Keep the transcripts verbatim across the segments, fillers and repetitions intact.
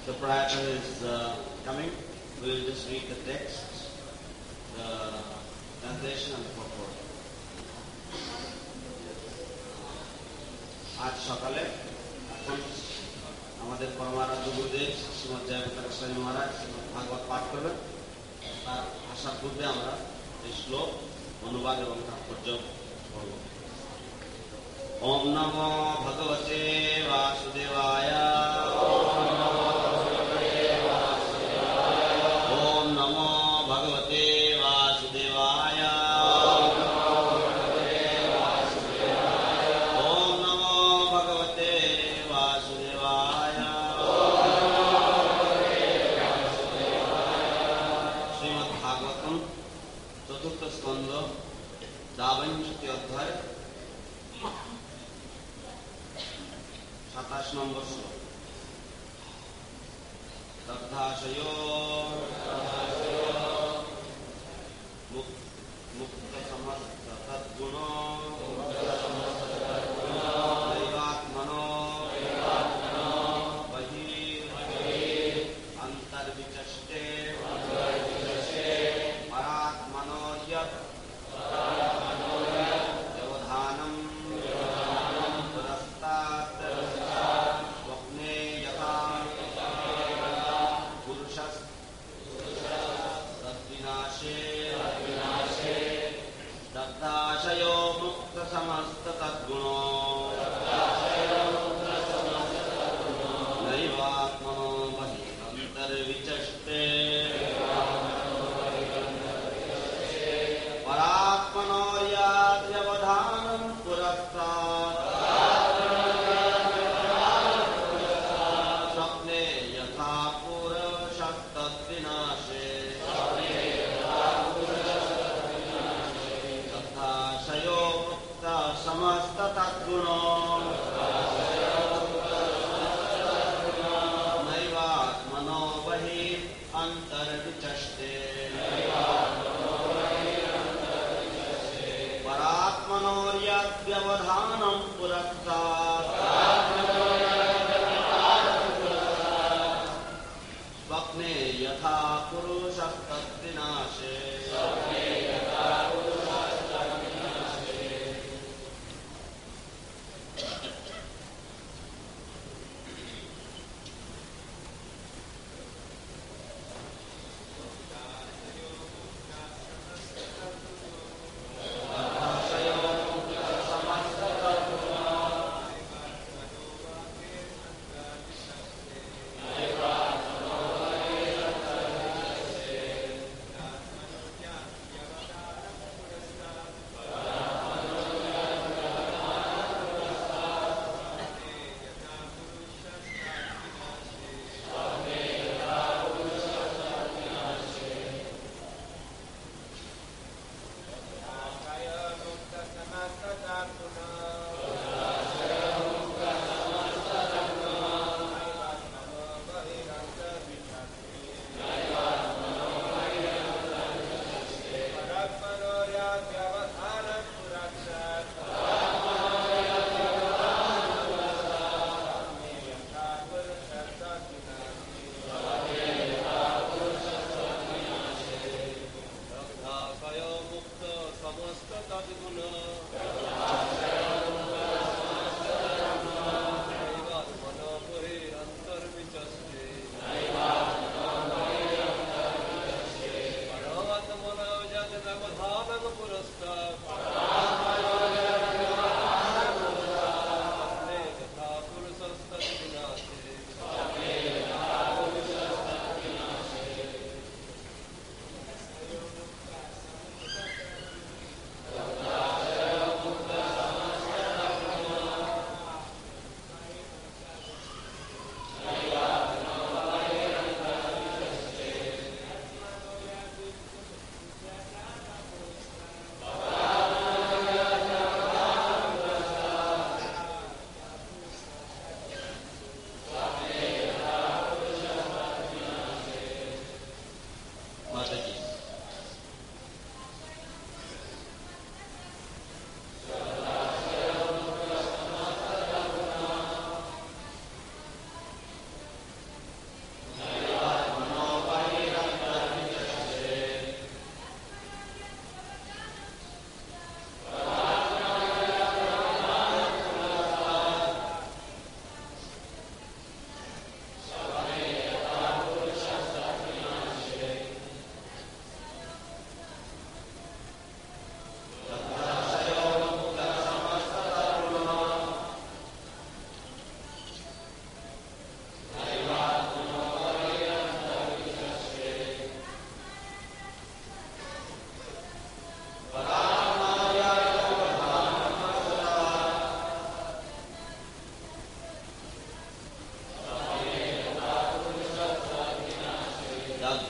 The proprietor is uh, coming. We will just read the text, the translation and the purport. आज সকালে এখন আমাদের পরমারাধ্য গুরুদেব শ্রীমৎ জয়প্রকাশ গোস্বামী মহারাজ ভাগবত পাঠ করবেন। তার আসার পূর্বে আমরা এই শ্লোক অনুবাদ এবং তাৎপর্য পড়ব। ওম নমো ভগবতে বাসুদেবায়। ওম নমো ভগবতে বাসুদেবায়। ওম নমো ভগবতে বাসুদেবায়। শ্রীমদ্ ভাগবতম চতুর্থ স্কন্ধ দ্বাবিংশতি অধ্যায় সাতাশ নম্বর শ্লোক। তদ্ধাশয় মুক্ত সমস্ত তদ্গুণ দৈবাত্মনো বহিঃ অন্তর্বিচষ্টে পরাত্মনো য়ৎ ব্যবধানম পুরস্তাৎ স্বপ্নে যথা পুরুষস্ তদ্বিনাশে দগ্ধাশयो মুক্ত সমস্ত তদ্গুণো নৈবাত্মনো বহিঃ অন্তর্বিচষ্টে পরাত্মনো য়ৎ ব্যবধানম পুরস্তাৎ স্বপ্নে যথা পুরুষস্তদ্বিনাশে তদ্ধাশयो মুক্ত সমস্ত তদ্গুণো নৈবাত্মনো বহিঃ অন্তর্বিচষ্টে পরাত্মনো য়ৎ ব্যবধানম পুরস্তাৎ স্বপ্নে যথা পুরুষস্তদ্বিনাশে।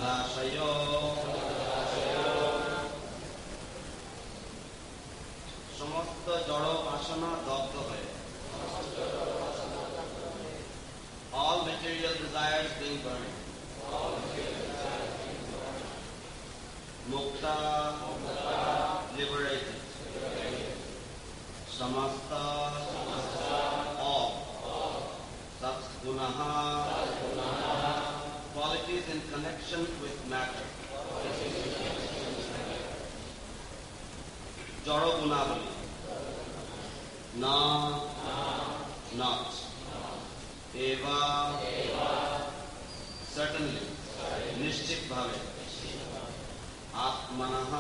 তদাশয় সমস্ত জড় বাসনা দগ্ধ হয়ে all material desires being burned mukta liberated samasta all sat gunaha qualities in connection with matter jara gunavali na not eva certainly nishchit bhave atmanah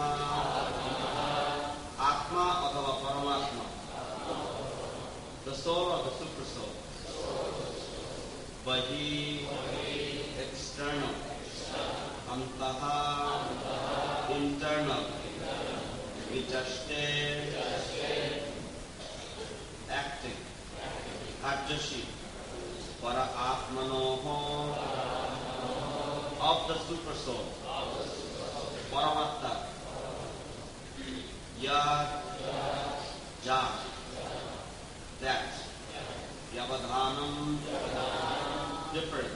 atma athava paramatma the soul or the super soul bahi external antaha internal vichaste acting adjashi para atmanoho of the super soul paramatta ya ja that yavadhanam different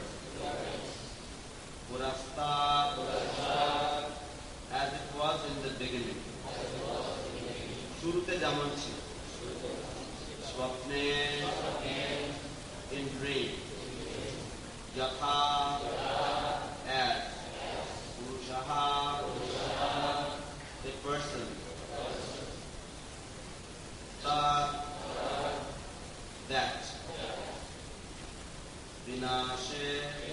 purasta as it was in the beginning shurute যেমন ছিল swapne in dream yatha as purushaha a person tat that vinashe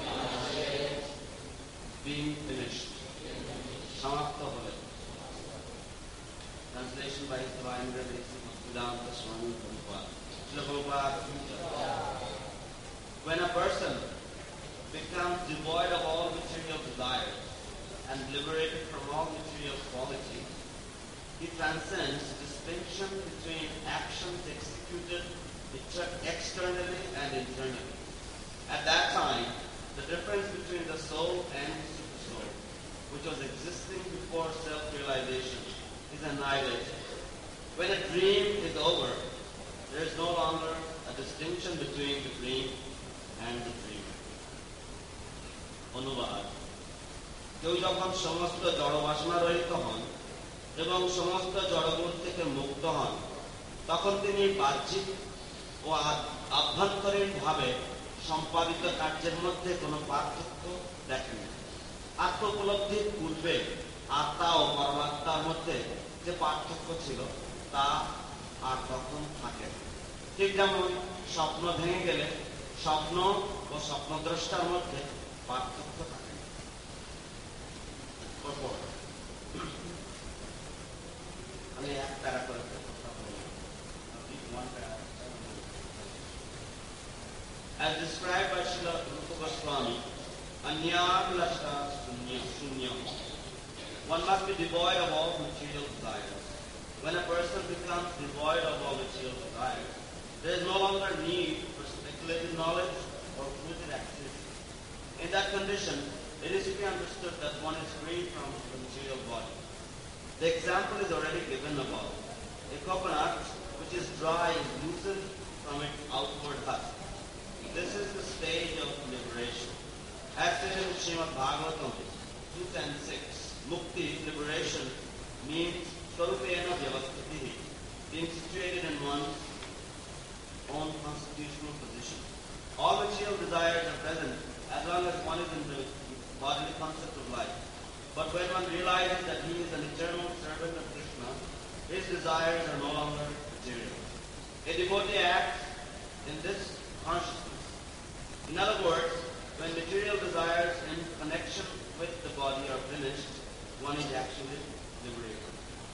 being finished samapta hole translation by His Divine Grace Bhaktivedanta Swami Prabhupada. Srila Prabhupada, when a person becomes devoid of all material desires and liberated from all material qualities, he transcends distinction between actions executed externally and internally. At that time, the difference between the soul and the supersoul, which was existing before self-realization, is annihilated. When a dream is over, there is no longer a distinction between the dream and the dream. অনুবাদ কেউ যখন সমস্ত জড়বাসনা রহিত হন এবং সমস্ত জড়বোধ থেকে মুক্ত হন তখন তিনি বাহ্যিক ও আভ্যন্তরীণ ভাবে সম্পাদিত কার্যের মধ্যে কোনো পার্থক্য দেখেন না। আত্ম উপলব্ধির পূর্বে আত্মা ও পরমাত্মার মধ্যে যে পার্থক্য ছিল তা আর তখন থাকে না। ঠিক যেমন স্বপ্ন ভেঙে গেলে স্বপ্ন ও স্বপ্নদ্রষ্টার মধ্যে পার্থক্য থাকে না। আমি এক প্যারা করে as described by Srila Rupa Goswami, Anyabhilashta Shunyam. One must be devoid of all material desires. When a person becomes devoid of all material desires, there is no longer need for speculative knowledge or fruited activity. In that condition, it is to be understood that one is free from the material body. The example is already given above. A coconut which is dry is loosened from its outward husk. This is the stage of liberation. As said in Srimad Bhagavatam two ten six, Mukti, liberation, means Swarupena Vyavastitihi, being situated in one's own constitutional position. All material desires are present as long as one is in the bodily concept of life. But when one realizes that he is an eternal servant of Krishna, his desires are no longer material. A devotee acts in this consciousness. In other words, when material desires in connection with the body are finished, one is actually liberated.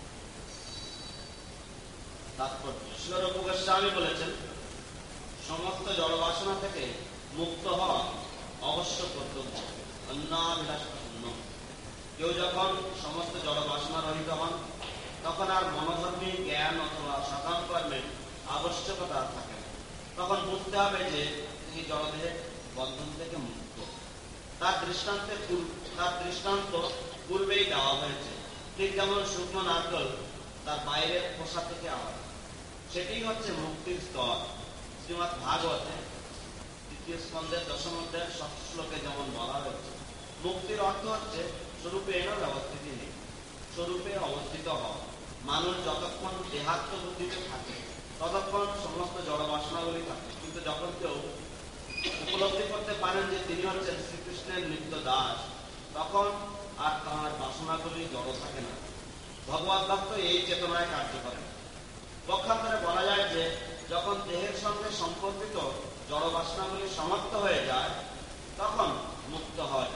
তাৎপর্য শ্রী রূপ গোস্বামী বলেছেন সমস্ত জড়বাসনা থেকে মুক্ত হওয়া অবশ্য কর্তব্য অন্যাভিলাষ শূন্য। কেউ যখন সমস্ত জড়বাসনা রহিত হন তখন আর মনোধর্মী জ্ঞান অথবা সকাম কর্মের আবশ্যকতা থাকে না। তখন বুঝতে হবে যে তিনি জড়দেহের বন্ধন থেকে মুক্ত। তার দৃষ্টান্তে তার দৃষ্টান্ত পূর্বেই দেওয়া হয়েছে। ঠিক যেমন শুকনো নারকেল তার বাইরের খোসা থেকে আলাদা, সেটি হচ্ছে মুক্তির স্তর। শ্রীমদ্ ভাগবতে তৃতীয় স্কন্ধের দশম অধ্যায়ের ষষ্ঠ শ্লোকে যেমন বলা হয়েছে, মুক্তির অর্থ হচ্ছে স্বরূপে এর ব্যবস্থিতি নেই, স্বরূপে অবস্থিত হওয়া। মানুষ যতক্ষণ দেহাত্ম বুদ্ধিতে থাকে ততক্ষণ সমস্ত জড় বাসনাগুলি থাকে, কিন্তু যখন কেউ উপলব্ধি করতে পারেন যে তিনি হচ্ছেন শ্রীকৃষ্ণের নিত্য দাস, তখন আর তাঁর বাসনাগুলি জড় থাকে না। ভগবত ভক্ত এই চেতনায় কার্য করেন। পক্ষান্তরে বলা যায় যে যখন দেহের সঙ্গে সম্পর্কিত জড় বাসনাগুলি সমাপ্ত হয়ে যায় তখন মুক্ত হয়।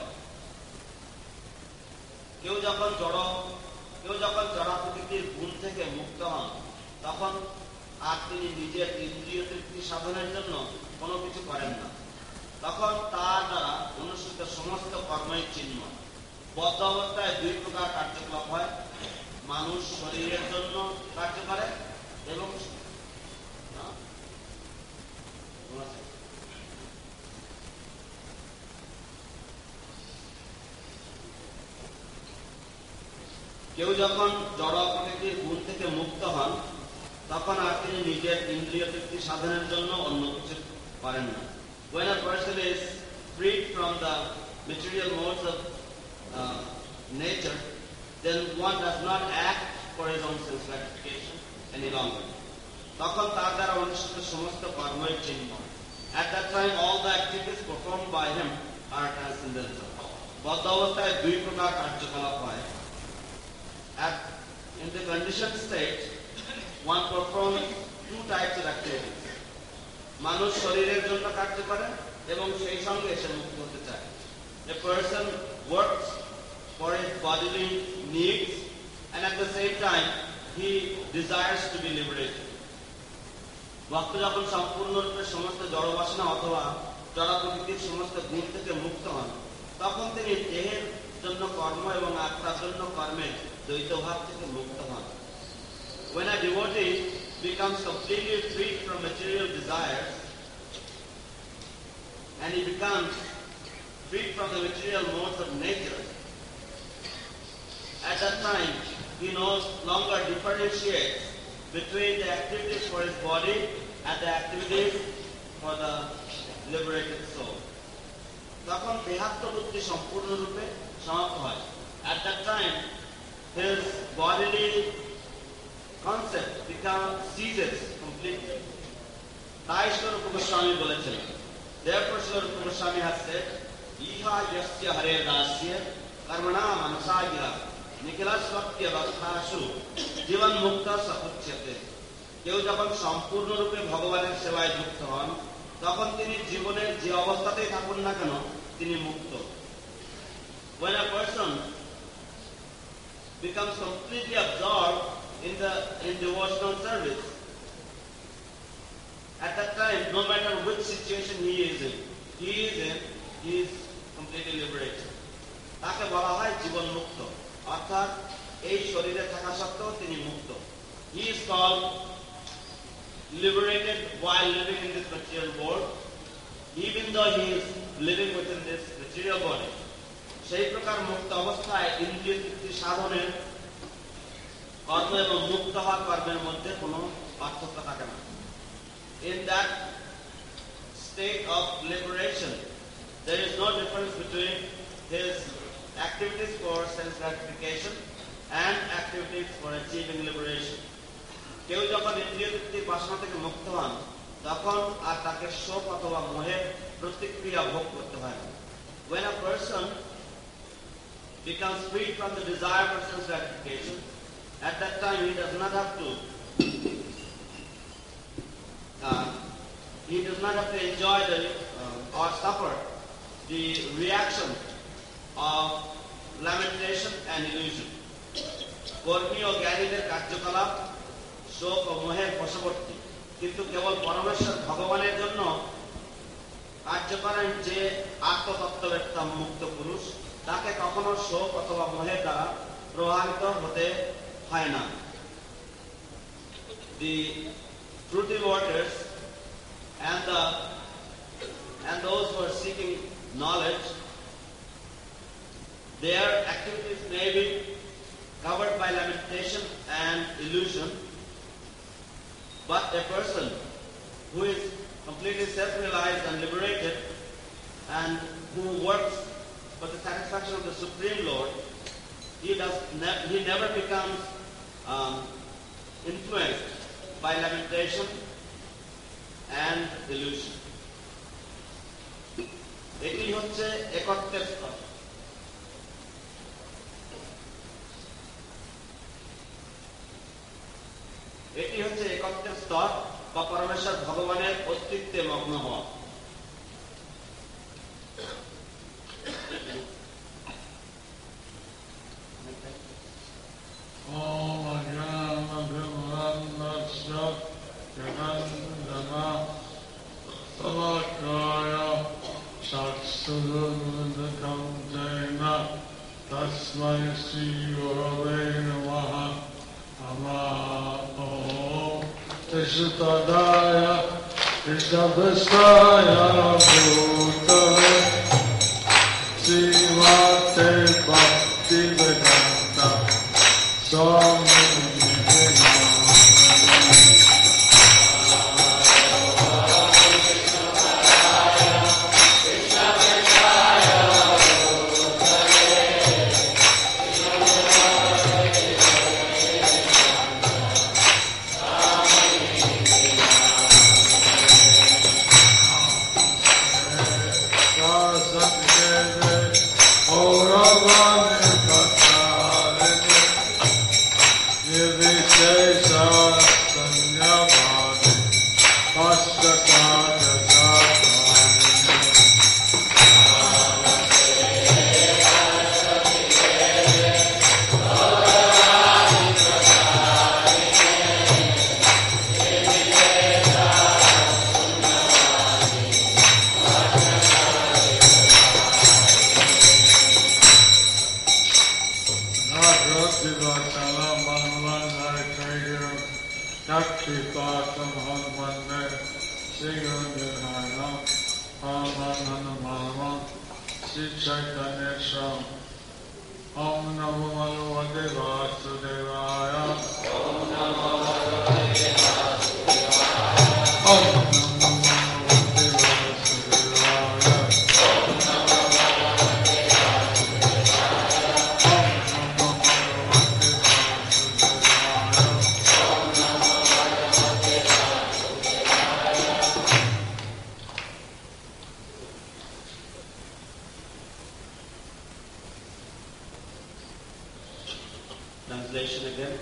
কেউ যখন জড় কেউ যখন জড়া প্রকৃতির গুণ থেকে মুক্ত হন তখন আর তিনি নিজের ইন্দ্রিয় তৃপ্তি সাধনের জন্য কোনো কিছু করেন না। তখন তার দ্বারা অনুষ্ঠিত সমস্ত কর্মই চিন্ময়। বদ্ধ অবস্থায় দুই প্রকার কার্যকলাপ হয়, মানুষ শরীরের জন্য কার্য করে এবং কেউ যখন জড় প্রকৃতির গুণ থেকে মুক্ত হন তখন আর তিনি নিজের ইন্দ্রিয় তৃপ্তি সাধনের জন্য অন্য কিছু করেন না। When a person is freed from the material modes of uh, nature, then one does not act for his own sense gratification any longer. তখন তার দ্বারা অনুষ্ঠিত সমস্ত কর্মই চিন্ময়। At that time, all the activities performed by him are transcendental. বদ্ধ অবস্থায় দুই প্রকার কার্যকলাপ হয়। At, in the conditioned state, one performs two types of activities. মানুষ শরীরের জন্য কার্য করে এবং সেই সঙ্গে সে মুক্ত হতে চায়। A person works for his bodily needs and at the same time he desires to be liberated. ভক্ত যখন সম্পূর্ণরূপে সমস্ত জড় বাসনা অথবা জড় প্রকৃতির সমস্ত গুণ থেকে মুক্ত হন তখন তিনি দেহের জন্য কর্ম এবং আত্মার জন্য কর্মের দ্বৈত ভাব থেকে মুক্ত হন। When a devotee becomes completely freed from material desires and he becomes freed from the material modes of nature, at that time he no longer differentiates between the activities for his body and the activities for the liberated soul. তখন দেহাত্ম বুদ্ধি সম্পূর্ণরূপে সমাপ্ত হয়। At that time his bodily concept becomes ceases completely. তাই Srila Goswami বলেছেন, therefore Srila Goswami has said, iha yasya hare dasya karmana manasa gira nikila swatya vakashu jivan mukta sapuchyate. কেউ যখন সম্পূর্ণরূপে ভগবানের সেবায় যুক্ত হন তখন তিনি জীবনের যে অবস্থাতেই থাকুন না কেন তিনি মুক্ত। When a person becomes completely absorbed in the in devotional service, at that time, no matter which situation he is in, he is in, he is completely liberated. তাকে বলা হয় জীবন মুক্ত, অর্থাৎ এই শরীরে থাকা সত্ত্বেও তিনি মুক্ত। He is called liberated while living in this material world, even though he is living within this material body. সেই প্রকার মুক্ত অবস্থায় ইন্দ্রিয় তৃপ্তি সাধনের কর্ম এবং মুক্ত হওয়ার কর্মের মধ্যে কোনো পার্থক্য থাকে না। In that state of liberation, there is no difference between his activities for sense gratification and activities for achieving liberation. কেউ যখন ইন্দ্রিয় তৃপ্তির বাসনা থেকে মুক্ত হন তখন আর তাকে শোক অথবা মোহের প্রতিক্রিয়া ভোগ করতে হয় না। When a person becomes free from the desire for sense gratification, at that time he does not have to uh, he does not have to enjoy the uh, or suffer the reaction of lamentation and illusion. কর্মী ও জ্ঞানীদের কার্যকলাপ শোক ও মোহের বশবর্তী, কিন্তু কেবল পরমেশ্বর ভগবানের জন্য কার্য করেন যে আত্মতত্ত্ববেত্তা মুক্ত পুরুষ, তাকে কখনো শোক অথবা মোহের দ্বারা প্রভাবিত হতে হয় না। The fruity waters and the and those who are seeking knowledge Their activities may be covered by lamentation and illusion, but a person who is completely self-realized and liberated and who works for the satisfaction of the Supreme Lord, he does ne- he never becomes um, influenced by lamentation and illusion. এটি হচ্ছে একত্বের স্তর। এটি হচ্ছে একত্বের স্তর বা পরমেশ্বর ভগবানের অস্তিত্বে মগ্ন হওয়া। Tasmai Sri Gurave Namaha Namo Tishtadaya Tishtavastaya Bhutale Sivate Bhakti Vedanta Swami Translation again.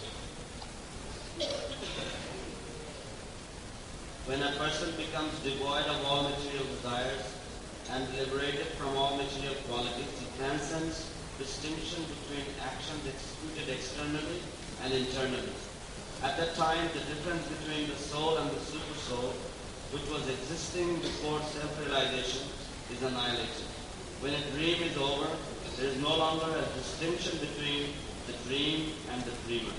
When a person becomes devoid of all material desires and liberated from all material qualities, he transcends distinction between actions executed externally and internally. At that time, the difference between the soul and the super soul, which was existing before self-realization, is annihilated. When a dream is over, there is no longer a distinction between the dream and the dreamer.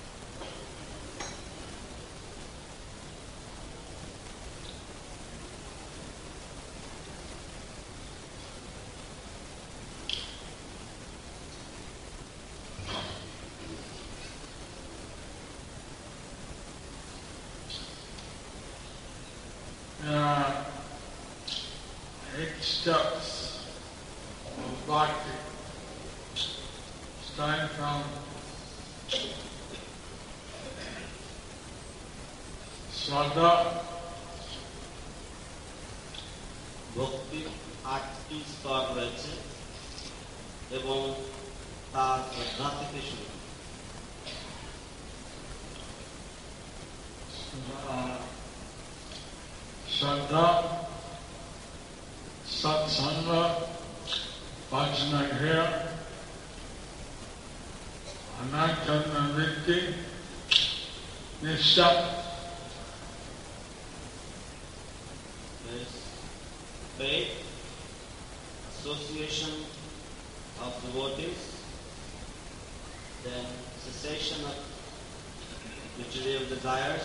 Uh, eight steps of bhakti. Starting from Shraddha, ভক্তির আটটি স্তর রয়েছে এবং তার শ্রদ্ধা থেকে শুরু। Shraddha, Satsanga, Vajnagya, Anatana Vritti, Nishtha. There's faith, association of devotees, then cessation of material desires,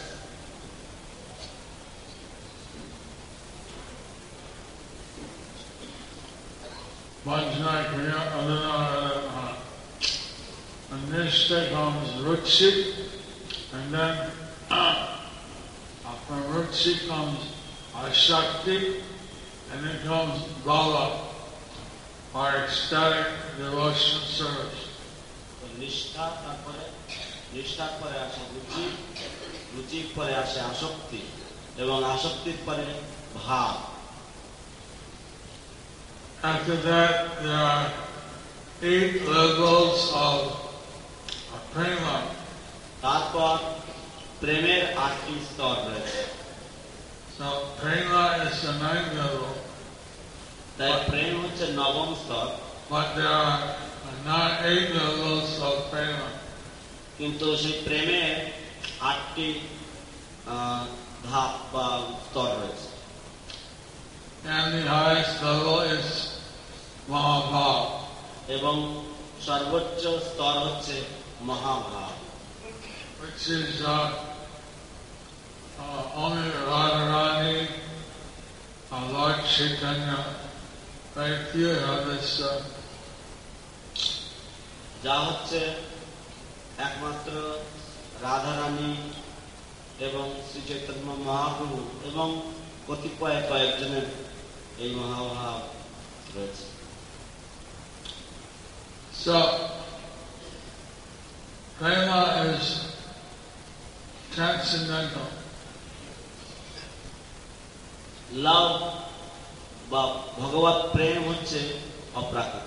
Bhajna Kriya Adana Adana. And Nishta comes Ruchi, and then from Ruchi comes Ashakti, and then comes Bhava, or ecstatic devotion service. নিষ্ঠা তারপরে নিষ্ঠার পরে আসে রুচি, রুচির পরে আসে আসক্তি, এবং আসক্তির পরে ভাব। After that, there are eight levels of prema. তারপর প্রেমের আটটি স্তর রয়েছে। So prema is the ninth level. তাই প্রেম হচ্ছে নবম স্তর। But there are not eight levels of prema. কিন্তু সেই প্রেমের আটটি ধাপ বা স্তর রয়েছে। And the highest level is Mahabhav. এবং সর্বোচ্চ স্তর হচ্ছে মহাভাব, which is uh, uh, only Radharani, uh, Lord Chaitanya, very few have this. Uh, যা হচ্ছে একমাত্র রাধারানী এবং শ্রী চৈতন্য মহাপ্রভু এবং কতিপয় কয়েকজনের এই মহাভাব রয়েছে। So, prema is transcendental. লাভ বা ভগবত প্রেম হচ্ছে অপ্রাকৃতিক।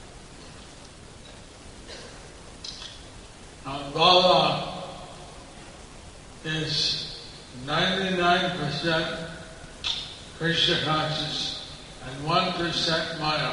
And Bhava is ninety-nine percent Krishna conscious and one percent Maya.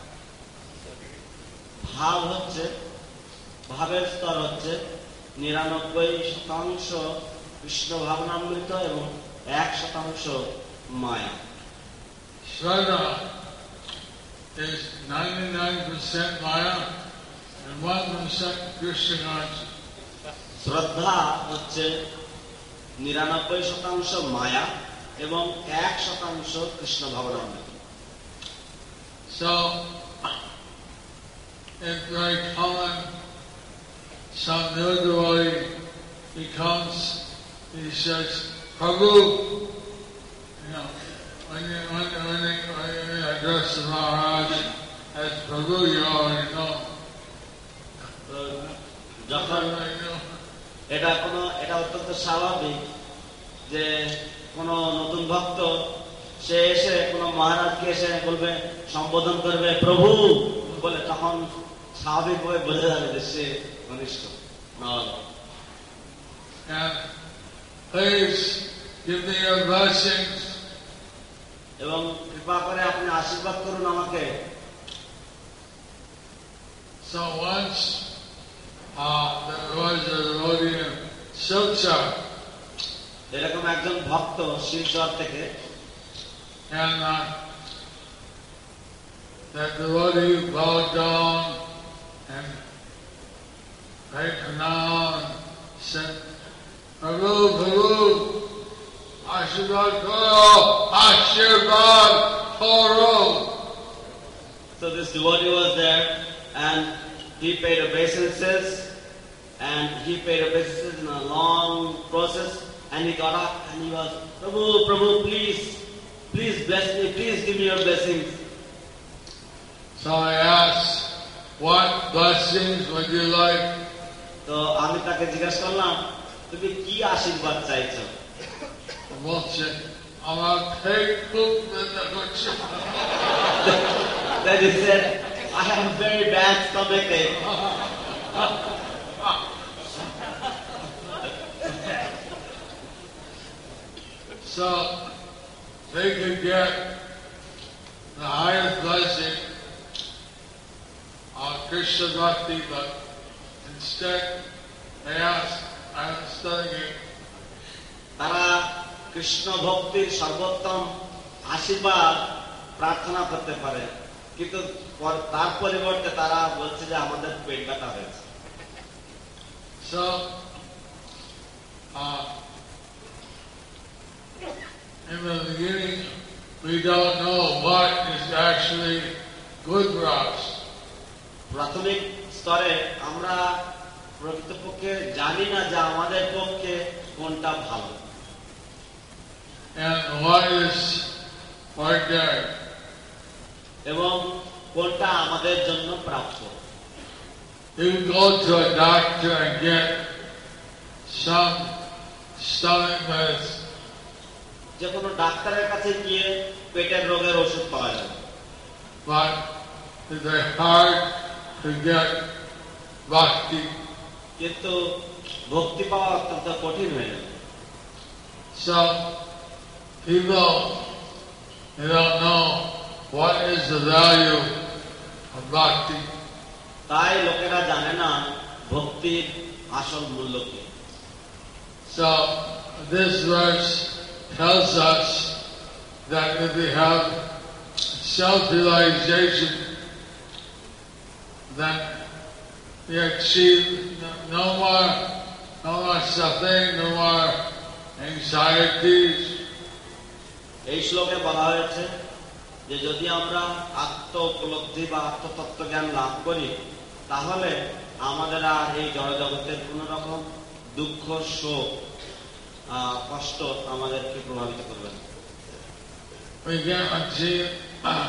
ভাব হচ্ছে ভাবের স্তর হচ্ছে নিরানব্বই শতাংশ কৃষ্ণ ভাবনামৃত এবং এক শতাংশ মায়া। Shraddha is ninety-nine percent Maya and one percent Krishna conscious. শ্রদ্ধা হচ্ছে নিরানব্বই শতাংশ মায়া এবং এক শতাংশ Krishna ভাবনামৃত। So, it's very common, some new devotee, he comes, he says, Prabhu, you know, when you, when, when, you, when you address the Maharaj as Prabhu, you already know. তো যখন এটা কোনো এটা অত্যন্ত স্বাভাবিক যে কোনো নতুন ভক্ত সে এসে কোনো মহারাজকে এসে বলবে, সম্বোধন করবে প্রভু বলে, তখন স্বাভাবিকভাবে বোঝা যাবে যে সে ঘনিষ্ঠ। And please give me your blessings. এবং কৃপা করে আপনি আশীর্বাদ করুন আমাকে। So once uh, there was a devotee in Silchar, এরকম একজন ভক্ত শিলচর থেকে, and uh, that devotee bowed down and prayed pranam and said, Prabhu, Prabhu, Ashirvad Karo, Ashirvad Karo. So this devotee was there and he paid obeisances and he paid obeisances in a long process, and he got up and he was, Prabhu, Prabhu, please, please bless me, please give me your blessings. So I asked, what blessings would you like? তো আমি তাকে জিজ্ঞাসা করলাম, তুমি কি আশীর্বাদ চাইছো? বলছে, আমার পেট খুব ব্যথা করছে। Then he said, I have a very bad stomach ache. So they could get the highest blessing of Krishna Bhakti, but instead they asked, I am studying. তারা কৃষ্ণ ভক্তির সর্বোত্তম আশীর্বাদ প্রার্থনা করতে পারে, কিন্তু তার পরিবর্তে তারা বলছে যে আমাদের পেট ব্যথা হয়েছে। So uh, in the beginning we don't know what is actually good for us. প্রাথমিক স্তরে আমরা প্রকৃতপক্ষে জানি না যে আমাদের পক্ষে কোনটা ভালো and what is ordinary. এবং কোনটা আমাদের জন্য প্রাপ্য। You can go to a doctor and get some stomach medicine. যে কোনো ডাক্তারের কাছে গিয়ে পেটের রোগের ওষুধ পাওয়া যায়, but it's very hard to get bhakti. কিন্তু ভক্তি পাওয়া অত্যন্ত কঠিন হয়ে যায়। So people, they don't know what is the value of bhakti. তাই লোকেরা জানে না ভক্তির আসল মূল্য কি। So this verse tells us that if we have self-realization, then we achieve no more, no more suffering, no more anxieties. এই শ্লোকে বলা হয়েছে যে যদি আমরা আত্ম উপলব্ধি বা আত্মতত্ত্ব জ্ঞান লাভ করি তাহলে আমাদের আর এই জড়জগতের কোন রকম দুঃখ শোক কষ্ট আমাদেরকে প্রভাবিত করবে না। We can achieve uh,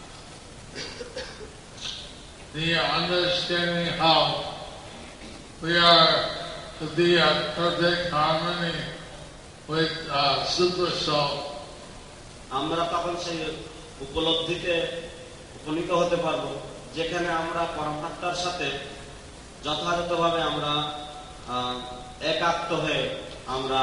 the understanding how we are to be at perfect harmony with uh, Super Soul. আমরা তখন সেই উপলব্ধিতে উপনীত হতে পারবো যেখানে আমরা পরমাত্মার সাথে যথাযথভাবে আমরা একাত্ম হয়ে আমরা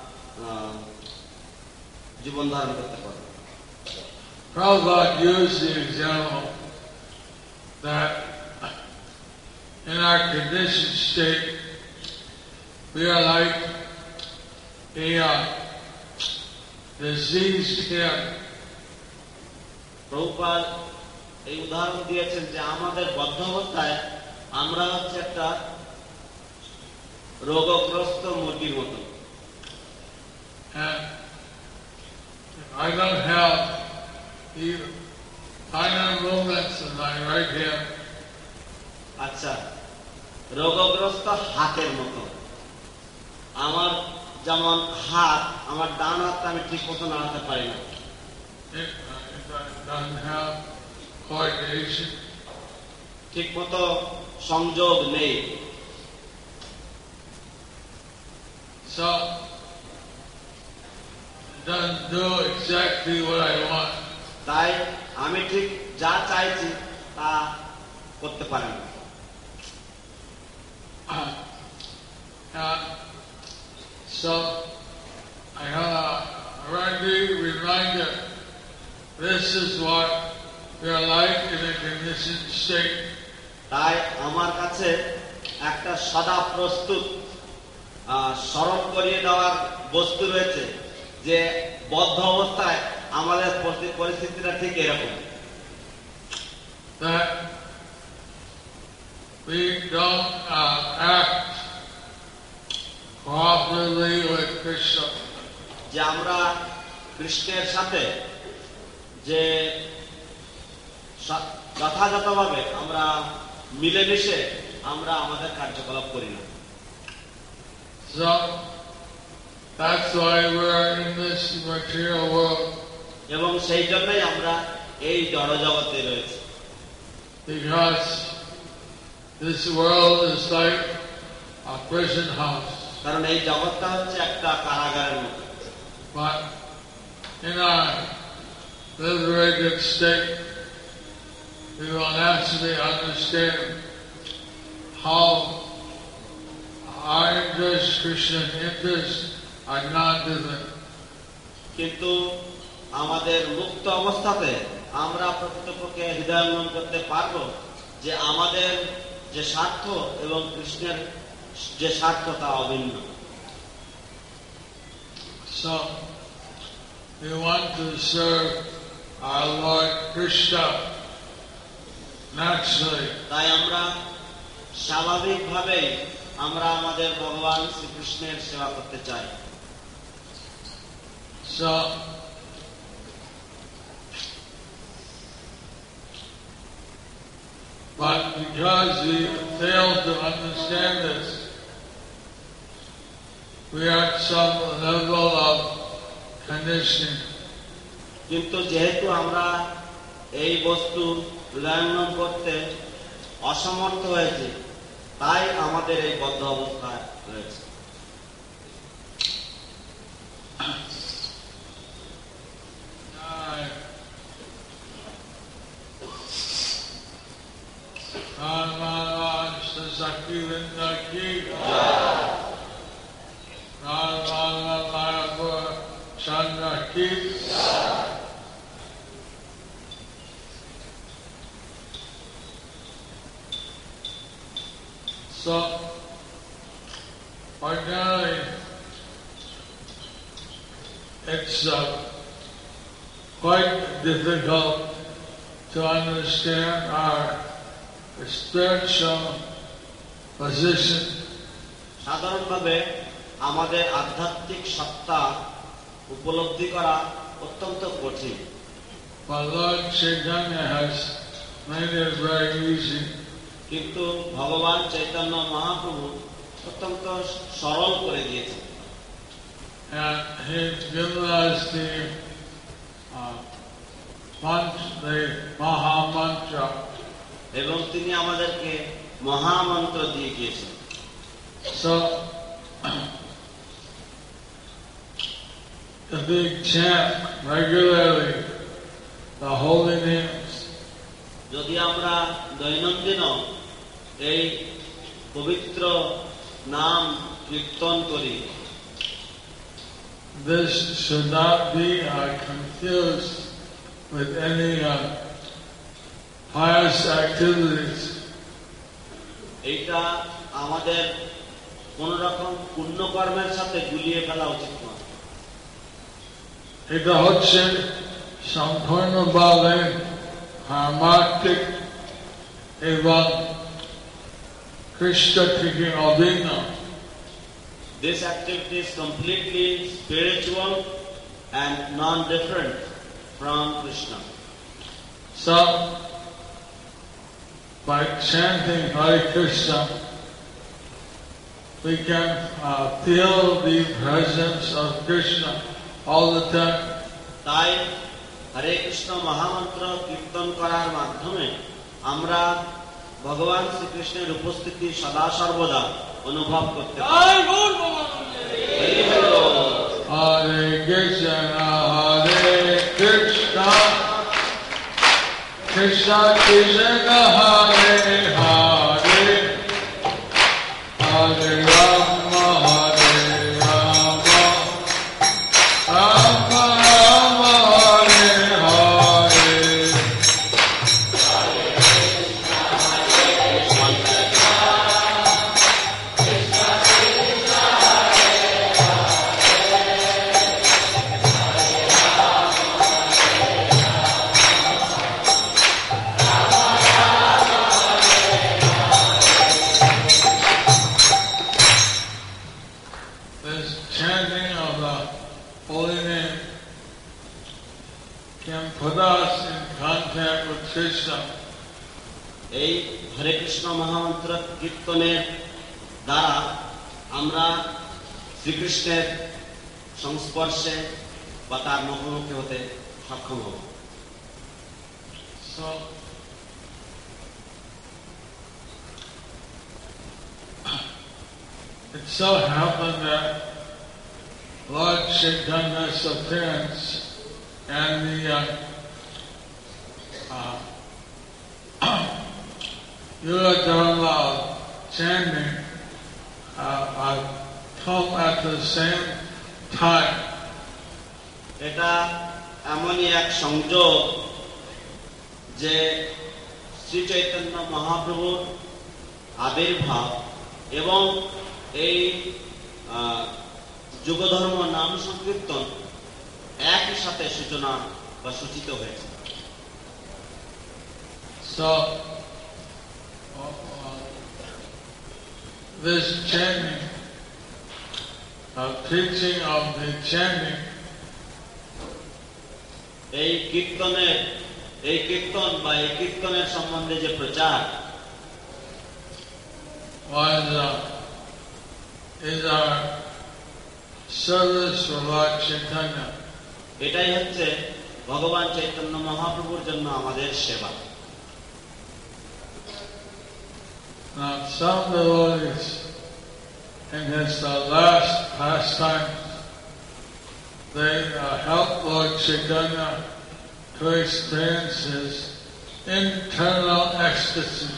জীবন ধারণ করতে পারবো। Prabhupada used the example that in our conditioned state we are like a uh, diseased hen. Prabhupada এই উদাহরণ দিয়েছেন যে আমাদের বদ্ধ অবস্থায় আমরা হচ্ছে একটা রোগগ্রস্ত মুরগির মতো। And I don't have the finer movements in my right hand. আচ্ছা, রোগগ্রস্ত হাতের মতো আমার যেমন হাত, আমার ডান হাতটা আমি ঠিক মতো নাড়াতে পারি না। It, uh, it doesn't have coordination. ঠিক মতো সংযোগ নেই। So it doesn't do exactly what I want. তাই আমি ঠিক যা চাইছি তা করতে পারি না। Uh, uh, so I have a already reminder. This is what we are like in a conditioned state. তাই আমার কাছে একটা সদা প্রস্তুত স্মরণ করিয়ে দেওয়ার বস্তু রয়েছে যে বদ্ধ অবস্থায় আমাদের পরিস্থিতিটা ঠিক এরকম। That we don't uh, act cooperatively with Krishna. যে আমরা কৃষ্ণের সাথে যে যথাযথভাবে আমরা মিলেমিশে আমরা আমাদের কার্যকলাপ করি না। So that's why we're in this material world. এবং সেই জন্যই আমরা এই জড়জগতে রয়েছি। Because this world is like a prison house. কারণ এই জগৎটা হচ্ছে একটা কারাগারের মতো। But in our liberated state, we will naturally understand how our interests, Krishna's interests, are non-different. কিন্তু আমাদের মুক্ত অবস্থাতে আমরা প্রকৃতপক্ষে হৃদয়ঙ্গম করতে পারবো যে আমাদের যে স্বার্থ এবং কৃষ্ণের যে স্বার্থ তা অভিন্ন। So we want to serve our Lord Krishna naturally. তাই আমরা স্বাভাবিকভাবেই আমরা আমাদের ভগবান শ্রীকৃষ্ণের সেবা করতে চাই। So But because we fail to understand this, we are at some level of conditioning. কিন্তু যেহেতু আমরা এই বস্তু হৃদয়ঙ্গম করতে অসমর্থ হয়েছি, তাই আমাদের এই বদ্ধ অবস্থায় রয়েছে। So, ordinarily, it's uh, quite difficult to understand our spiritual position. সাধারণভাবে আমাদের আধ্যাত্মিক সত্তা উপলব্ধি করা অত্যন্ত কঠিন। But Lord Chaitanya has made it very easy. কিন্তু ভগবান চৈতন্য মহাপ্রভু অত্যন্ত সরল করে দিয়েছেন। And He's given us the uh, mantra, the Maha Mantra. এবং তিনি আমাদেরকে মহামন্ত্র দিয়ে গিয়েছেন। So, if we chant regularly the holy names, যদি আমরা দৈনন্দিন এই পবিত্র নাম কীর্তন করি, this should not be uh, confused with any uh, pious activities. এইটা আমাদের কোন রকম পুণ্য কর্মের সাথে গুলিয়ে ফেলা উচিত নয়। এটা হচ্ছে সম্পূর্ণভাবে ধর্মাত্মিক এবং খ্রিস্ট থেকে অভিন্ন। This activity is completely spiritual and non-different from Krishna. So, by chanting Hare Krishna, we can uh, feel the presence of Krishna all the time. তাই হরে কৃষ্ণ মহামন্ত্র কীর্তন করার মাধ্যমে আমরা ভগবান শ্রীকৃষ্ণের উপস্থিতি সদা সর্বদা অনুভব করতে পারি। হরে কৃষ্ণ হরে কৃষ্ণ কৃষ্ণ কৃষ্ণ হরে হরে হরে রাম হরে Ram Ram Ram Hare Hare. This chanting of the holy name can put us in contact with Krishna. এই হরে কৃষ্ণ মহামন্ত্র কীর্তনের দ্বারা আমরা শ্রীকৃষ্ণের সংস্পর্শে বা তার মুখোমুখি হতে সক্ষম হব। So, it so happened that Lord Chaitanya's appearance and the uh, uh, Yuladharma chanting uh, uh, come at the same time. এটা এমনই এক সংযোগ যে শ্রী চৈতন্য মহাপ্রভুর আবির্ভাব এবং এই যুগধর্ম নাম সংকীর্তন একই সাথে সূচনা বা সূচিত হয়েছে। So, uh, this chanting, uh, teaching of the chanting, এই কীর্তনের এই কীর্তন বা এই কীর্তনের সম্বন্ধে যে প্রচার, was uh, is our service for Lord Chaitanya. এটাই হচ্ছে ভগবান চৈতন্য মহাপ্রভুর জন্য আমাদের সেবা। Now some devotees in his uh, last pastime, they uh, help Lord Chaitanya to experience his internal ecstasy.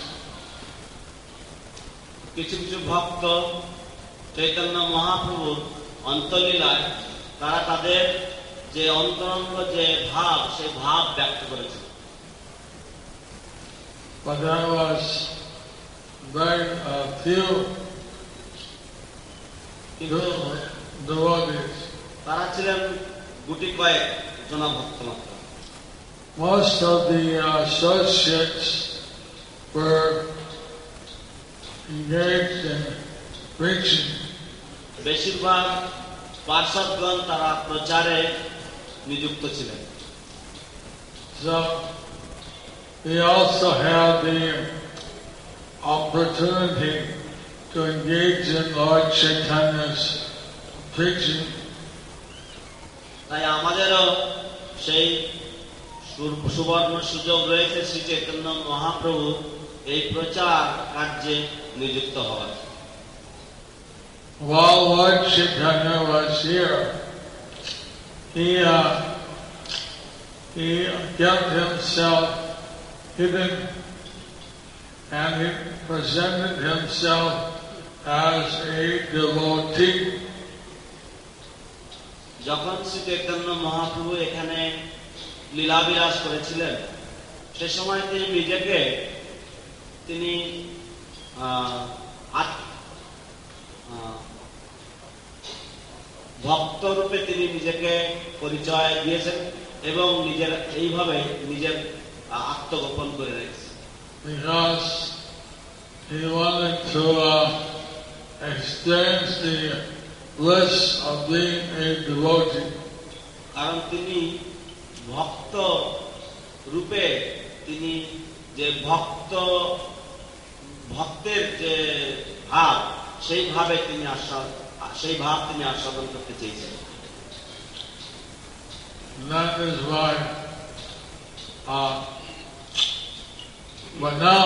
কিছু কিছু ভক্ত চৈতন্য মহাপ্রভুর অন্তলীলায় তারা তাদের যে অন্তরঙ্গ যে ভাব সেই ভাব ব্যক্ত করেছে। But there was very uh, few devotees. তারা ছিলেন গুটি কয়েক জন ভক্ত মাত্র। Most of the uh, associates were engaged in preaching. বেশিরভাগ পার্ষদগণ তারা প্রচারে নিযুক্ত ছিলেন। So he also had the opportunity to engage in Lord Chaitanya's preaching. তাই আমাদেরও সেই সুবর্ণ সুযোগ রয়েছে শ্রী চৈতন্য মহাপ্রভু এই প্রচার কার্যে নিযুক্ত হওয়ার। While Lord Chaitanya was here, he uh, he kept himself hidden and he presented himself as a devotee. যখন শ্রী চৈতন্য মহাপ্রভু এখানে লীলাবিলাস করেছিলেন সে সময় তিনি নিজেকে তিনি ভক্ত রূপে তিনি নিজেকে পরিচয় দিয়েছেন এবং নিজের এইভাবে নিজের আত্মগোপন করে রেখেছেন। Because he wanted to uh, experience the bliss of being a devotee. কারণ তিনি ভক্ত রূপে তিনি যে ভক্ত ভক্তের যে ভাব সেই ভাবে তিনি আস্বাদ সেই ভাব তিনি আস্বাদন করতে চেয়েছেন। That is why uh, but now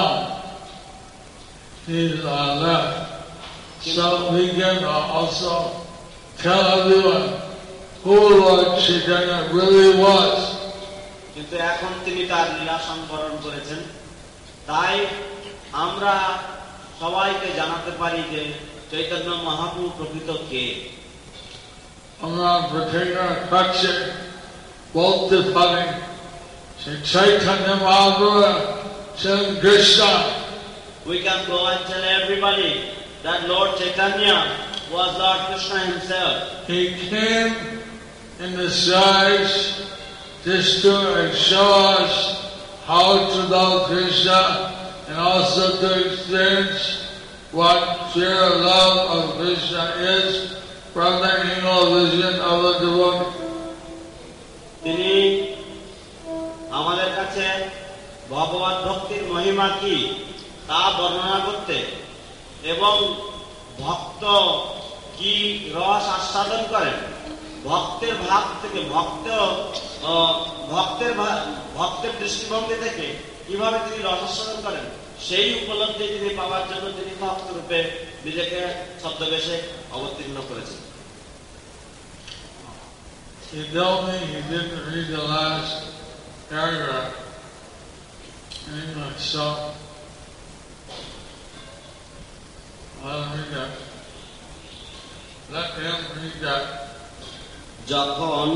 he's uh, left. So we can uh, also tell everyone who Lord Chaitanya really was. কিন্তু এখন তিনি তার লীলা সম্বরণ করেছেন, তাই আমরা সবাইকে জানাতে পারি যে চৈতন্য মহাপ্রভু প্রকৃত কে। আমরা প্রত্যেকের কাছে বলতে পারি সে চৈতন্য মহাপ্রভু ছিলেন Krishna. We can go and tell everybody that Lord Chaitanya was Lord Krishna himself. He came in disguise just to show us how to love Krishna and also to experience what sheer love of Krishna is from the angle vision of the devotee. তিনি আমাদের কাছে ভগবত ভক্তির মহিমা কি তা বর্ণনা করতে এবং ভক্ত কি রস আস্বাদন করেন ভক্তের ভাব থেকে ভক্ত ভক্তের ভক্তের দৃষ্টিভঙ্গি থেকে কিভাবে তিনি রস আস্বাদন করেন সেই উপলব্ধি তিনি পাওয়ার জন্য তিনি ভক্ত রূপে নিজেকে ছদ্মবেশে অবতীর্ণ করেছেন। He told me he didn't read the last paragraph. Anyway, so I'll read that. Let him read that. যখন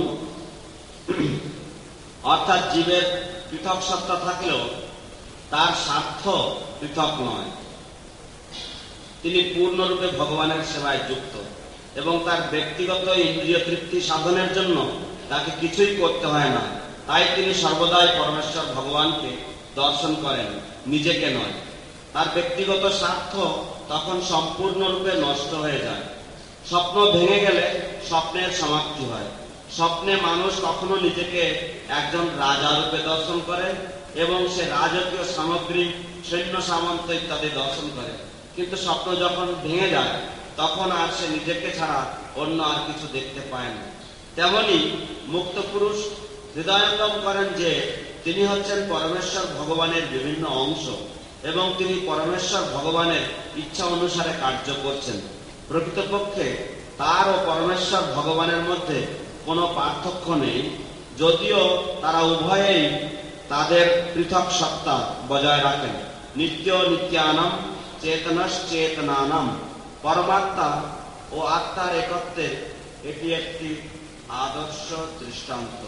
অর্থাৎ জীবের পৃথক সত্তা থাকলেও তার স্বার্থ পৃথক নয়, তিনি পূর্ণরূপে ভগবানের সেবায় যুক্ত এবং তার ব্যক্তিগত ইন্দ্রিয় তৃপ্তি সাধনের জন্য তাকে কিছুই করতে হয় না। তাই তিনি সর্বদাই পরমেশ্বর ভগবানকে দর্শন করেন, নিজেকে নয়। তার ব্যক্তিগত স্বার্থ তখন সম্পূর্ণরূপে নষ্ট হয়ে যায়। স্বপ্ন ভেঙে গেলে স্বপ্নের সমাপ্তি হয়। স্বপ্নে মানুষ কখনো নিজেকে একজন রাজা রূপে দর্শন করে এবং সে রাজকীয় সামগ্রী, সৈন্য সামন্ত ইত্যাদি দর্শন করে, কিন্তু স্বপ্ন যখন ভেঙে যায় তখন আর সে নিজেকে ছাড়া অন্য আর কিছু দেখতে পায় না। তেমনি মুক্ত পুরুষ হৃদয়ঙ্গম করেন যে তিনি হচ্ছেন পরমেশ্বর ভগবানের বিভিন্ন অংশ এবং তিনি পরমেশ্বর ভগবানের ইচ্ছা অনুসারে কার্য করছেন। প্রকৃতপক্ষে তার ও পরমেশ্বর ভগবানের মধ্যে কোনো পার্থক্য নেই, যদিও তারা উভয়েই তাদের পৃথক সত্তা বজায় রাখেন। নিত্য নিত্যানাম চেতনশ্চেতনানাম, পরমাত্মা ও আত্মার একত্বের এটি একটি আদর্শ দৃষ্টান্ত।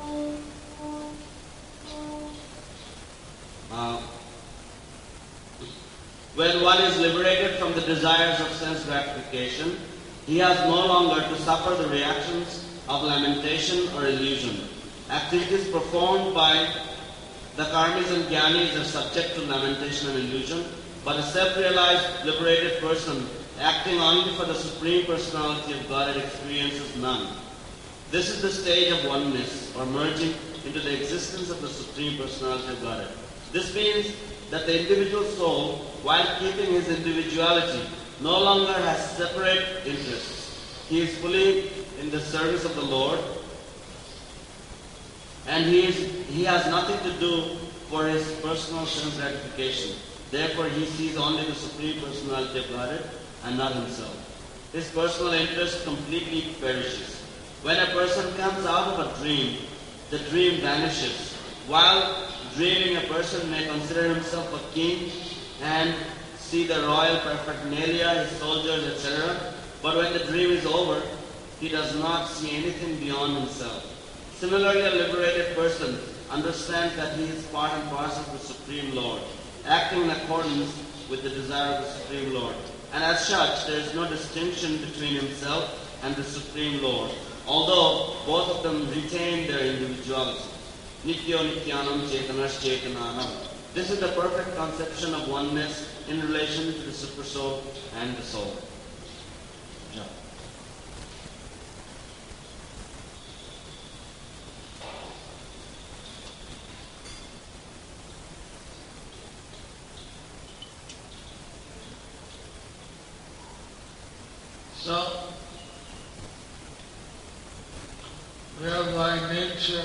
Uh, when one is liberated from the desires of sense gratification, he has no longer to suffer the reactions of lamentation or illusion. Activities performed by the karmis and jnanis are subject to lamentation and illusion, but a self-realized, liberated person acting only for the Supreme Personality of Godhead experiences none. This is the stage of oneness, or merging into the existence of the Supreme Personality of Godhead. This means that the individual soul, while keeping his individuality, no longer has separate interests. He is fully in the service of the Lord, and he, is, he has nothing to do for his personal sense gratification. Therefore, he sees only the Supreme Personality of Godhead and not himself. His personal interest completely perishes. When a person comes out of a dream, the dream vanishes. While dreaming, a person may consider himself a king and see the royal paraphernalia, his soldiers, et cetera. But when the dream is over, he does not see anything beyond himself. Similarly, a liberated person understands that he is part and parcel of the Supreme Lord, acting in accordance with the desire of the Supreme Lord. And as such, there is no distinction between himself and the Supreme Lord, although both of them retain their individuality. Nityo nityanam chetanashchetananam. This is the perfect conception of oneness in relation to the Super Soul and the Soul. Ja. So, we are by nature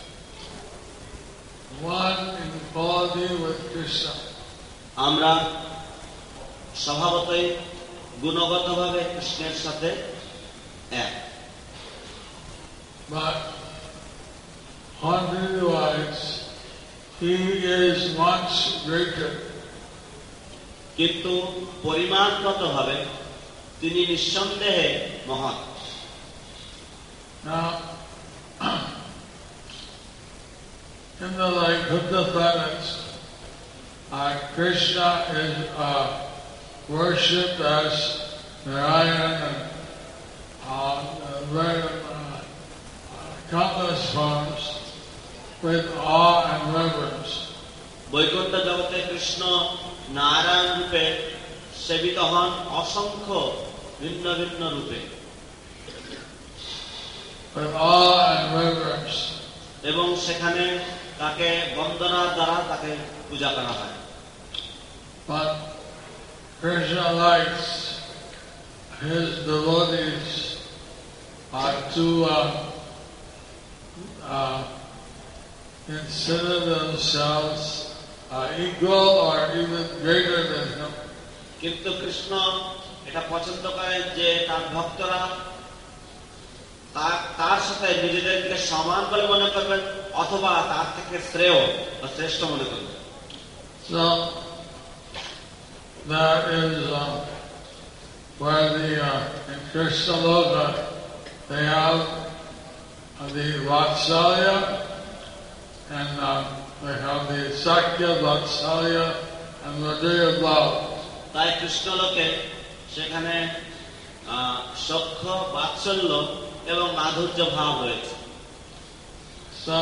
one in body with Krishna. আমরা স্বভাবতই গুণগতভাবে কৃষ্ণের সাথে এক। But quantity-wise, he is much greater. কিন্তু পরিমাণগতভাবে তিনি নিঃসন্দেহে মহান। Now, in the like Buddha planets, uh, Krishna is uh, worshipped as Narayan and uh, very uh, countless forms with awe and reverence. Vaikuntha জগতে কৃষ্ণ নারায়ণ রূপে সেবিত হন অসংখ্য ভিন্ন ভিন্ন রূপে, with awe and reverence. এবং সেখানে তাকে বন্দনার দ্বারা তাকে পূজা করা হয়। But Krishna likes his devotees uh, to uh, uh, consider themselves uh, equal or even greater than him. কিন্তু কৃষ্ণ এটা পছন্দ করেন যে তার ভক্তরা তার সাথে নিজেদেরকে সমান বলে মনে করবেন অথবা তার থেকে শ্রেয় বা শ্রেষ্ঠ মনে করবেন। So that is uh, where the uh, in Krishna Loka they have uh, the Vatsalya and uh, they have the Sakya, Vatsalya and Madhurya Bhav. তাই কৃষ্ণলোকে সেখানে সখ্য, বাৎসল্য এবং মাধুর্য ভাব রয়েছে। So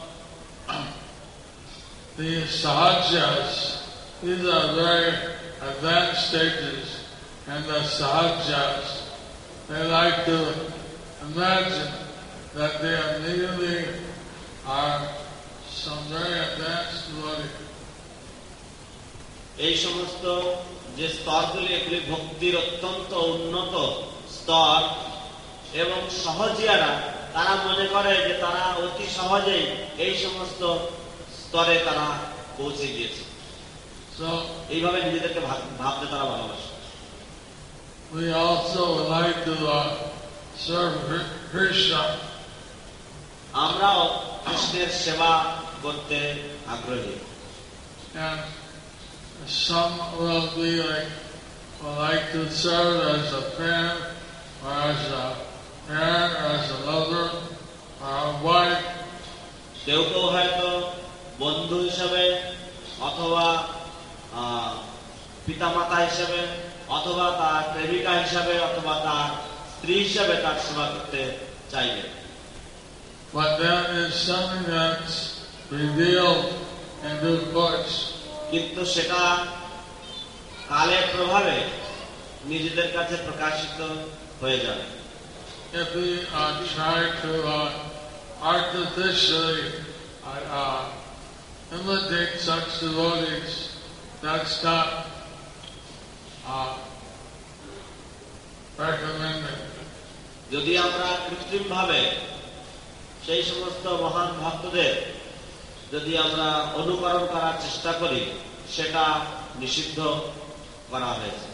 the sahajas, these are very advanced stages, and the sahajas, they like to imagine that they immediately are some very advanced devotee. এই সমস্ত যে স্তরগুলি এগুলি ভক্তির অত্যন্ত উন্নত স্তর এবং সহজিয়ারা তারা মনে করে যে তারা অতি সহজেই এই সমস্ত স্তরে তারা পৌঁছে গিয়েছে। So এইভাবে নিজেদেরকে ভাবতে তারা ভালোবাসে। we also would like to uh, serve Krishna. আমরাও কৃষ্ণের সেবা করতে আগ্রহী। And some will be like, would like to serve as a friend, or as a parent, or as a lover, or a wife. কেউ কেউ হয়তো বন্ধু হিসাবে অথবা পিতামাতা হিসাবে অথবা তার প্রেমিকা হিসাবে অথবা তার স্ত্রী হিসাবে তার সেবা করতে চাইবে। But that is something that's revealed in due course. কিন্তু সেটা কালের প্রভাবে নিজেদের কাছে প্রকাশিত হয়ে যাবে। If we uh, try to uh, artificially uh, uh, imitate such devotees, that's not uh, recommended. যদি আমরা কৃত্রিম ভাবে সেই সমস্ত মহান ভক্তদের যদি আমরা অনুকরণ করার চেষ্টা করি সেটা নিষিদ্ধ করা হয়েছে।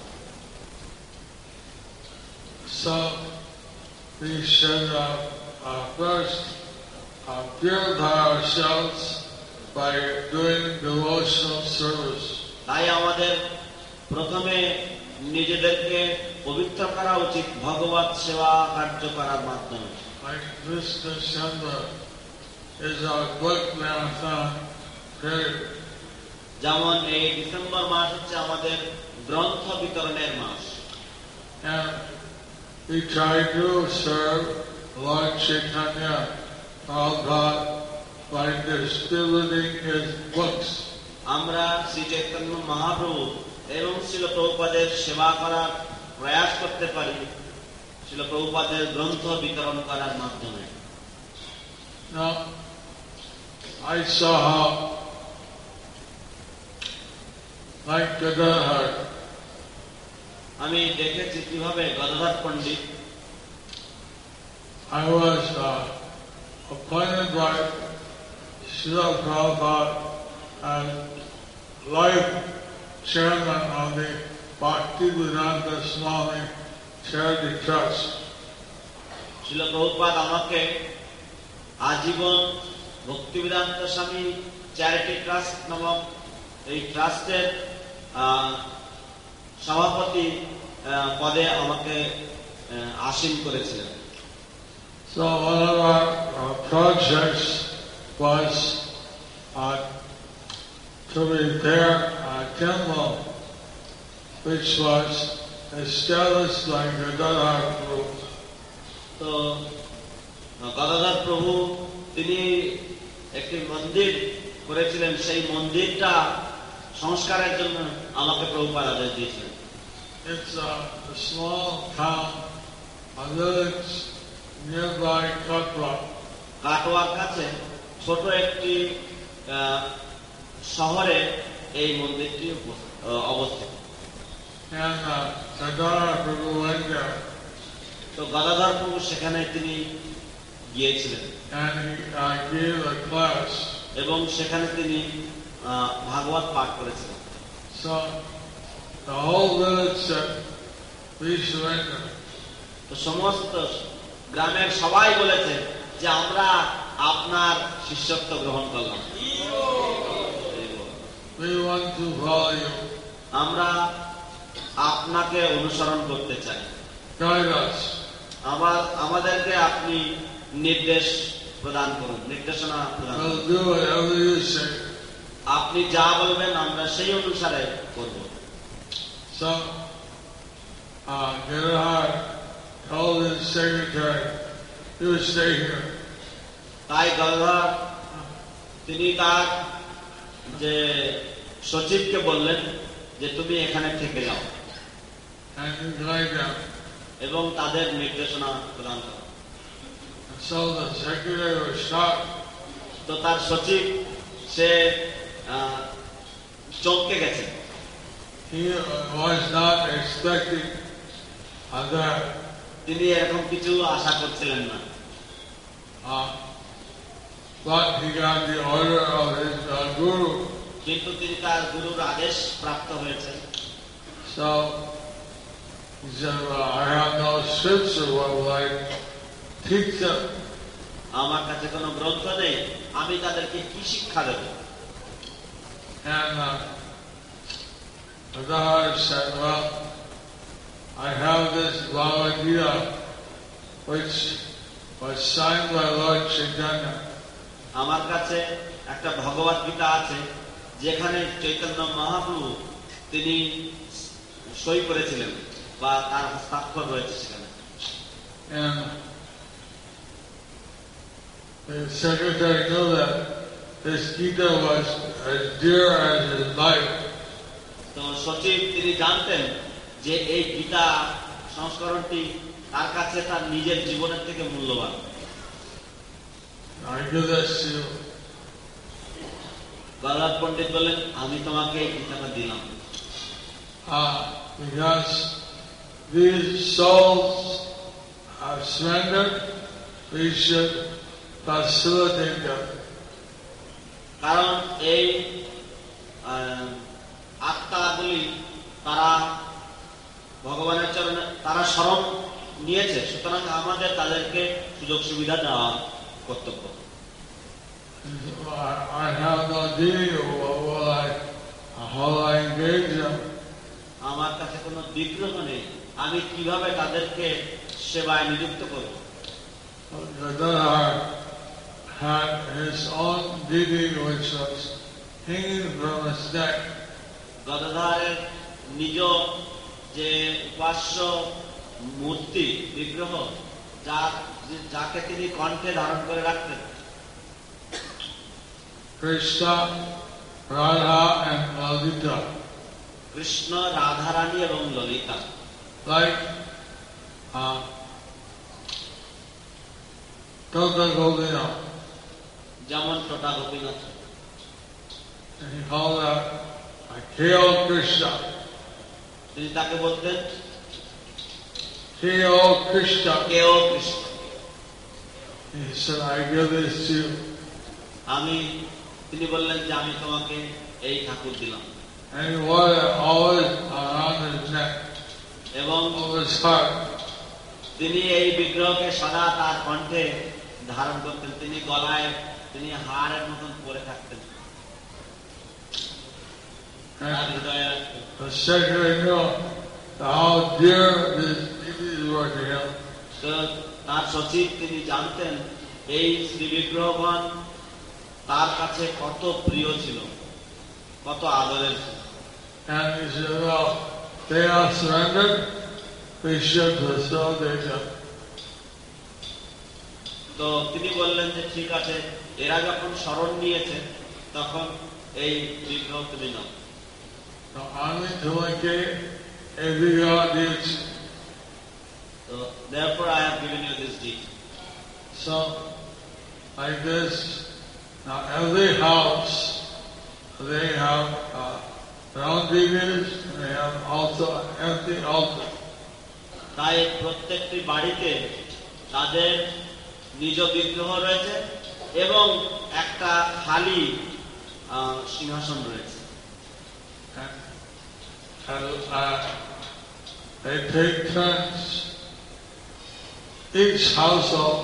So we should uh, uh, first uh, purify ourselves by doing devotional service. তাই আমাদের প্রথমে নিজেদেরকে পবিত্র করা উচিত ভগবত সেবা কার্য করার মাধ্যমে। Like this December is our book marathon period. যেমন এই ডিসেম্বর মাস হচ্ছে আমাদের গ্রন্থ বিতরণের মাস। And we try to serve Lord Chaitanya Prabhupada by distributing his books. আমরা শ্রী চৈতন্য মহাপ্রভু এবং শ্রীল প্রভুপাদের সেবা করার প্রয়াস করতে পারি শ্রীল প্রভুপাদের গ্রন্থ বিতরণ করার মাধ্যমে। Now, I saw how, like Gadadhar, আমি দেখেছি কিভাবে গদাধর পণ্ডিত I was uh, appointed by Srila Prabhupada as life chairman of the Bhaktivedanta Swami Charity Trust. Srila Prabhupada আমাকে আজীবন ভক্তিবেদান্ত স্বামী চ্যারিটি ট্রাস্ট নামক এই ট্রাস্টের সভাপতি পদে আমাকে আসীন করেছিলেন। So one of our uh, projects was uh, to repair a temple which was established by Gadadhar Prabhu. তো গদাধর প্রভু তিনি একটি মন্দির করেছিলেন, সেই মন্দিরটা সংস্কারের জন্য আমাকে প্রভুপাদ আদেশ দিয়েছিলেন। It's a, a small town, a village nearby Katwa. কাটোয়ার কাছে ছোট একটি শহরে এই মন্দিরটি অবস্থিত। And uh, Gadadhar Prabhu went there. তো গদাধর প্রভু সেখানে তিনি গিয়েছিলেন And he uh, gave a class. এবং সেখানে তিনি ভাগবত পাঠ করেছিলেন। So the whole village said, we surrender. তো সমস্ত গ্রামের সবাই বলেছে যে আমরা আপনার শিষ্যত্ব গ্রহণ করলাম, We want to follow you. আমরা আপনাকে অনুসরণ করতে চাই। Guide us. আমার আমাদেরকে আপনি নির্দেশ প্রদান করুন, নির্দেশনা প্রদান করুন। We'll do whatever you say. আপনি যা বলবেন আমরা সেই অনুসারে করব। So uh, Gadadhar told his secretary, you stay here. তাই গদাধর তিনি তার যে সচিবকে বললেন যে তুমি এখানে থেকে যাও And you guide them. এবং তাদের নির্দেশনা প্রদান করো। And so the secretary was shocked. তো তার সচিব সে চমকে গেছে। he was not expecting that. তিনি এরকম কিছু আশা করছিলেন না। Uh, but he got the order of his uh, guru. কিন্তু তিনি তার গুরুর আদেশ প্রাপ্ত হয়েছেন। So he said, well, I have no scripture, what will I teach them? আমার কাছে কোনো গ্রন্থ নেই, আমি তাদেরকে কি শিক্ষা দেব? And uh, Gadadhar said, well, I have this Bhagavad Gita, which was signed by Lord Chaitanya. আমার কাছে একটা ভগবত গীতা আছে, যেখানে চৈতন্য মহাপ্রভু তিনি সই করেছিলেন বা তার হস্তাক্ষর রয়েছে সেখানে। And the secretary knew that this Gita was as dear as his life. তো সচিব তিনি জানতেন যে এই গীতা সংস্করণটি তার কাছে তার নিজের জীবনের থেকে মূল্যবান। I give this to you. Gadadhar পণ্ডিত বললেন, আমি তোমাকে এই গীতাটা দিলাম। Uh, because these souls are surrendered, we should facilitate them. কারণ এই আত্মাগুলি তারা ভগবানের চরণে তারা শরণ নিয়েছে, সুতরাং আমাদের তাদেরকে সুযোগ সুবিধা দেওয়া কর্তব্য। I have no idea what I, how I engage them. আমার কাছে কোনো বিগ্রহ নেই, আমি কিভাবে তাদেরকে সেবায় নিযুক্ত করব? Gadadhar had his own deity which was hanging from his neck. গদাধরের নিজ যে উপাস্য মূর্তি বিগ্রহ, যা যাকে তিনি কণ্ঠে ধারণ করে রাখতেন। Krishna, Radha and Lalita. Krishna, Radharani এবং Lalita. Like uh, Tota Gopinath. যেমন টোটা Gopinath. And he called that K.O. Krishna. তিনি তাকে বলতেন K.O. Krishna. কেও Krishna. He said, I give this to you. আমি তিনি বললেন যে আমি তোমাকে এই ঠাকুর দিলাম। And he wore it always around his neck, এবং over his heart. তিনি এই বিগ্রহকে সদা তার কণ্ঠে ধারণ করতেন, তিনি গলায় তিনি হাড়ের মতন পরে থাকতেন, তার হৃদয়ে রাখতেন। The secretary knew how dear these deities were to him. তো তার সচিব তিনি জানতেন এই শ্রী বিগ্রহগণ তার কাছে কত প্রিয় ছিল, কত আদরের ছিল। And he said, well, they are surrendered, we should facilitate them. তো তিনি বললেন যে ঠিক আছে, এরা যখন শরণ নিয়েছে তখন এই বিগ্রহ তুমি নাও। So only to indicate a Vigraha deity. So therefore I have given you this deed. So like this, now every house they have uh, their own deities, and they have also an empty altar. তাই প্রত্যেকটি বাড়িতে তাদের নিজ বিগ্রহ রয়েছে এবং একটা খালি আহ, সিংহাসন রয়েছে। And, and uh, they take turns. Each household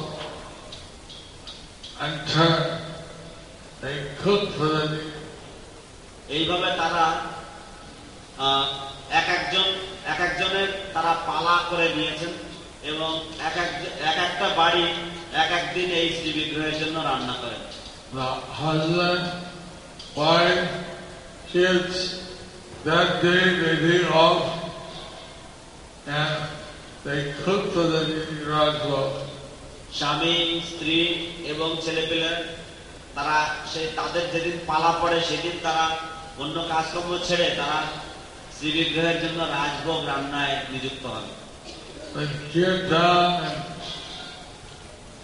and turn. They cook for the deity. এইভাবে তারা আহ, এক একজন এক একজনের তারা পালা করে নিয়েছেন এবং এক এক এক একটা বাড়ি এক একদিন এই শ্রী বিগ্রহের জন্য রান্না করেন। The husband, wife, kids, that day they day off and they cook for the deity Rajlok. স্বামী, স্ত্রী এবং ছেলেপেলে তারা সেই তাদের যেদিন পালা পড়ে সেদিন তারা অন্য কাজকর্ম ছেড়ে তারা শ্রী বিগ্রহের জন্য রাজভোগ রান্নায় নিযুক্ত হন। They kirtan and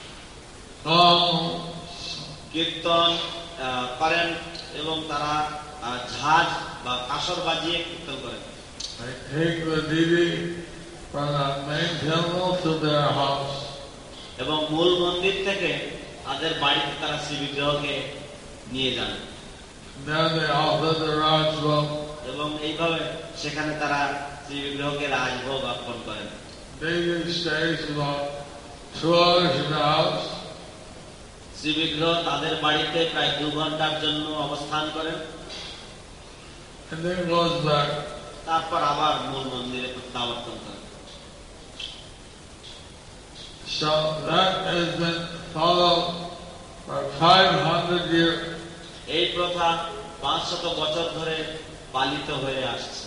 songs. কীর্তন আহ, করেন এবং তারা ঝাঁজ বা কাসর বাজিয়ে কীর্তন করেন। They take the Devi from the main temple to their house. এবং মূল মন্দির থেকে তাদের বাড়িতে তারা শ্রী বিগ্রহকে নিয়ে যান। Then they offer the Rajbhog. এবং এইভাবে সেখানে তারা শ্রী বিগ্রহকে রাজভোগ অর্পণ করেন। Devi stays about two hours in the house. Shri বিগ্রহ তাদের বাড়িতে প্রায় দু ঘন্টার জন্য অবস্থান করেন। And then goes back. তারপর আবার মূল মন্দিরে প্রত্যাবর্তন করেন। So that has been followed for five hundred years. এই প্রথা পাঁচশত বছর ধরে পালিত হয়ে আসছে।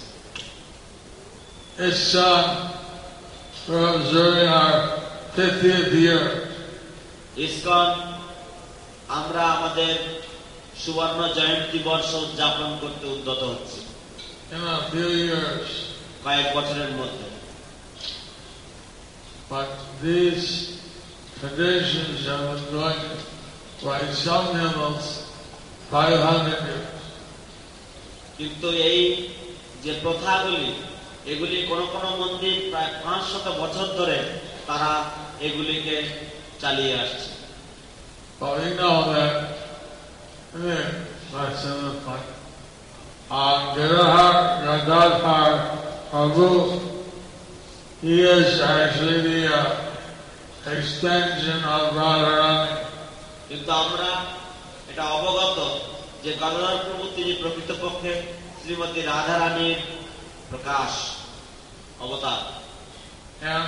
It's uh, we're observing our fiftieth year. ISKCON আমরা আমাদের সুবর্ণ জয়ন্তী বর্ষ উদযাপন করতে উদ্যত হচ্ছি In a few years. কয়েক বছরের মধ্যে। But these traditions have been going by some levels five hundred years. কিন্তু এই যে প্রথাগুলি এগুলি কোন কোন মন্দির প্রায় পাঁচশত বছর ধরে তারা এগুলিকে চালিয়ে আসছে। But we know that uh, Gadadhar, Gadadhar Prabhu, he is actually the uh, extension of Radharani. কিন্তু আমরা এটা অবগত যে গদাধর প্রভু তিনি প্রকৃতপক্ষে শ্রীমতী রাধারানীর প্রকাশ অবতার। And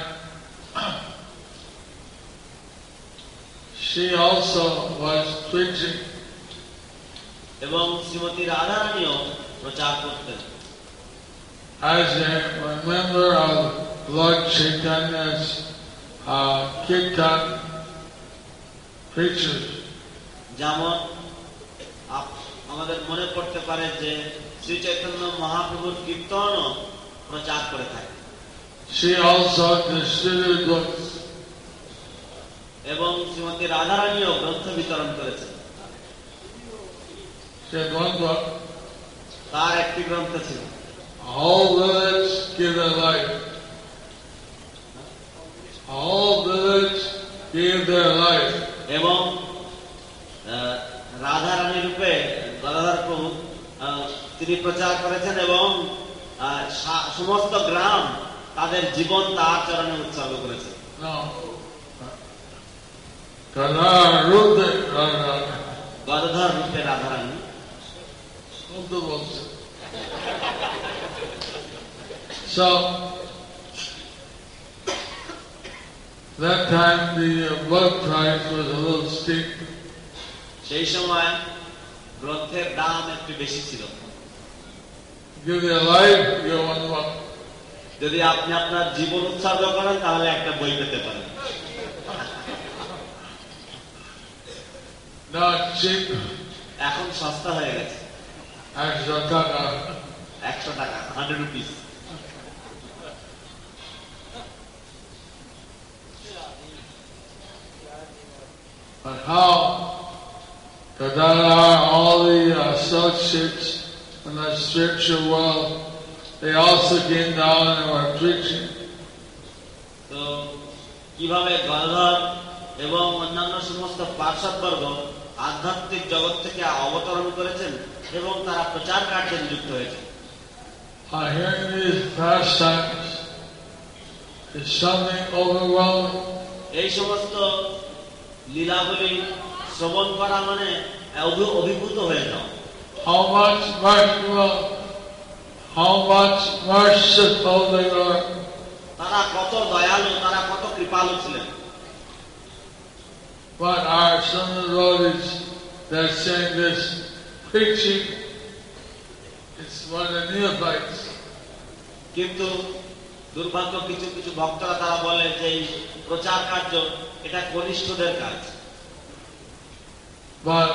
she also was preaching. এবং শ্রীমতী রাধারানীও প্রচার করতেন। As a member of Lord Chaitanya's uh, Kirtan preachers. যেমন আমাদের মনে পড়তে পারে যে শ্রী চৈতন্য মহাপ্রভুর কীর্তনও প্রচার করে থাকে। She also distributed books. এবং শ্রীমতী রাধারানীও গ্রন্থ বিতরণ করেছেন। She had one book. তার একটি গ্রন্থ ছিল All village give their life. All village give their life. এবং রাধারানী রূপে গদাধর প্রভু তিনি প্রচার করেছেন এবং সমস্ত গ্রাম তাদের জীবন তার চরণে উৎসর্গ করেছে। গদাধর রূপে Radharani So that time the book price was a little steep. সেই সময় গ্রন্থের দাম একটু বেশি ছিল। Give your life, you want one. যদি আপনি আপনার জীবন উৎসর্গ করেন তাহলে একটা বই পেতে পারেন। Now cheap. এখন সস্তা হয়ে গেছে। একশো টাকা। একশো টাকা, hundred rupees. But how Gadadhar, all the associates in the spiritual world, they also came down and were preaching. তো কিভাবে গদাধর এবং অন্যান্য সমস্ত পার্শ্বদবর্গ আধ্যাত্মিক জগৎ থেকে অবতরণ করেছেন এবং তারা প্রচার কার্যে নিযুক্ত হয়েছে। Uh, hearing these pastimes is something overwhelming. এই সমস্ত লীলাগুলি শ্রবণ করা মানে অভিভূত হয়ে যাওয়া। How much merciful, how much merciful they were. তারা কত দয়ালু, তারা কত কৃপালু ছিলেন। But our some of the devotees that saying this preaching, it's for the neophytes. কিন্তু দুর্ভাগ্য কিছু কিছু ভক্তরা তারা বলে যে এই প্রচার কার্য এটা কনিষ্ঠদের কাজ। But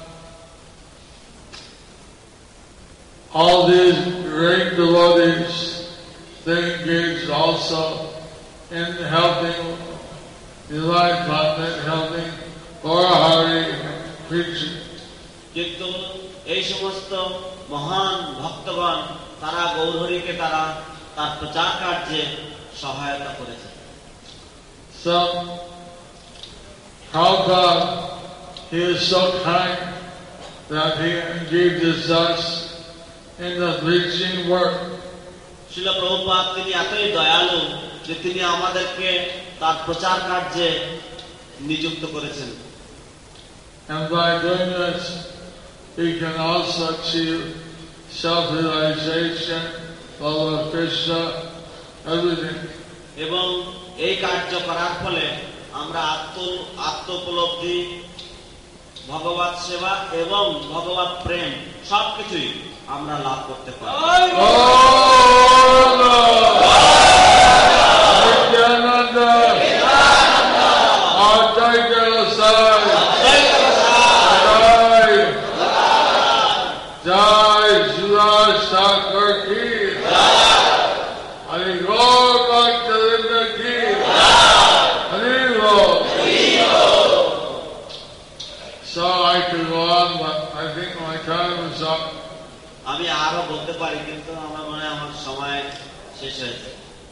all these great devotees, they engaged also in helping Divine Content, helping Gaura Hari preaching. কিন্তু এই সমস্ত মহান ভক্তগণ তারা গৌরহরিকে তারা তার প্রচার কার্যে সহায়তা করেছে। So, Prabhupada, he is so kind that he engages us in the preaching work. শিল প্রভুপাদ তিনি এতই দয়ালু যে তিনি আমাদেরকে তার প্রচার কার্যে নিযুক্ত করেছেন। And by doing this, he can also achieve self-realization, love of Krishna, everything. এবং এই কার্য করার ফলে আমরা আত্ম আত্ম উপলব্ধি, ভগবত সেবা এবং ভগবত প্রেম সবকিছুই আমরা লাভ করতে পারি। Jai Sridhar Thakur ki Hari Gaur Bhaktivinoda ki Hari Gaur. So I could go on, but I think my time is up. আমি আরো বলতে পারি কিন্তু আমার মনে হয় আমার সময় শেষ হয়েছে।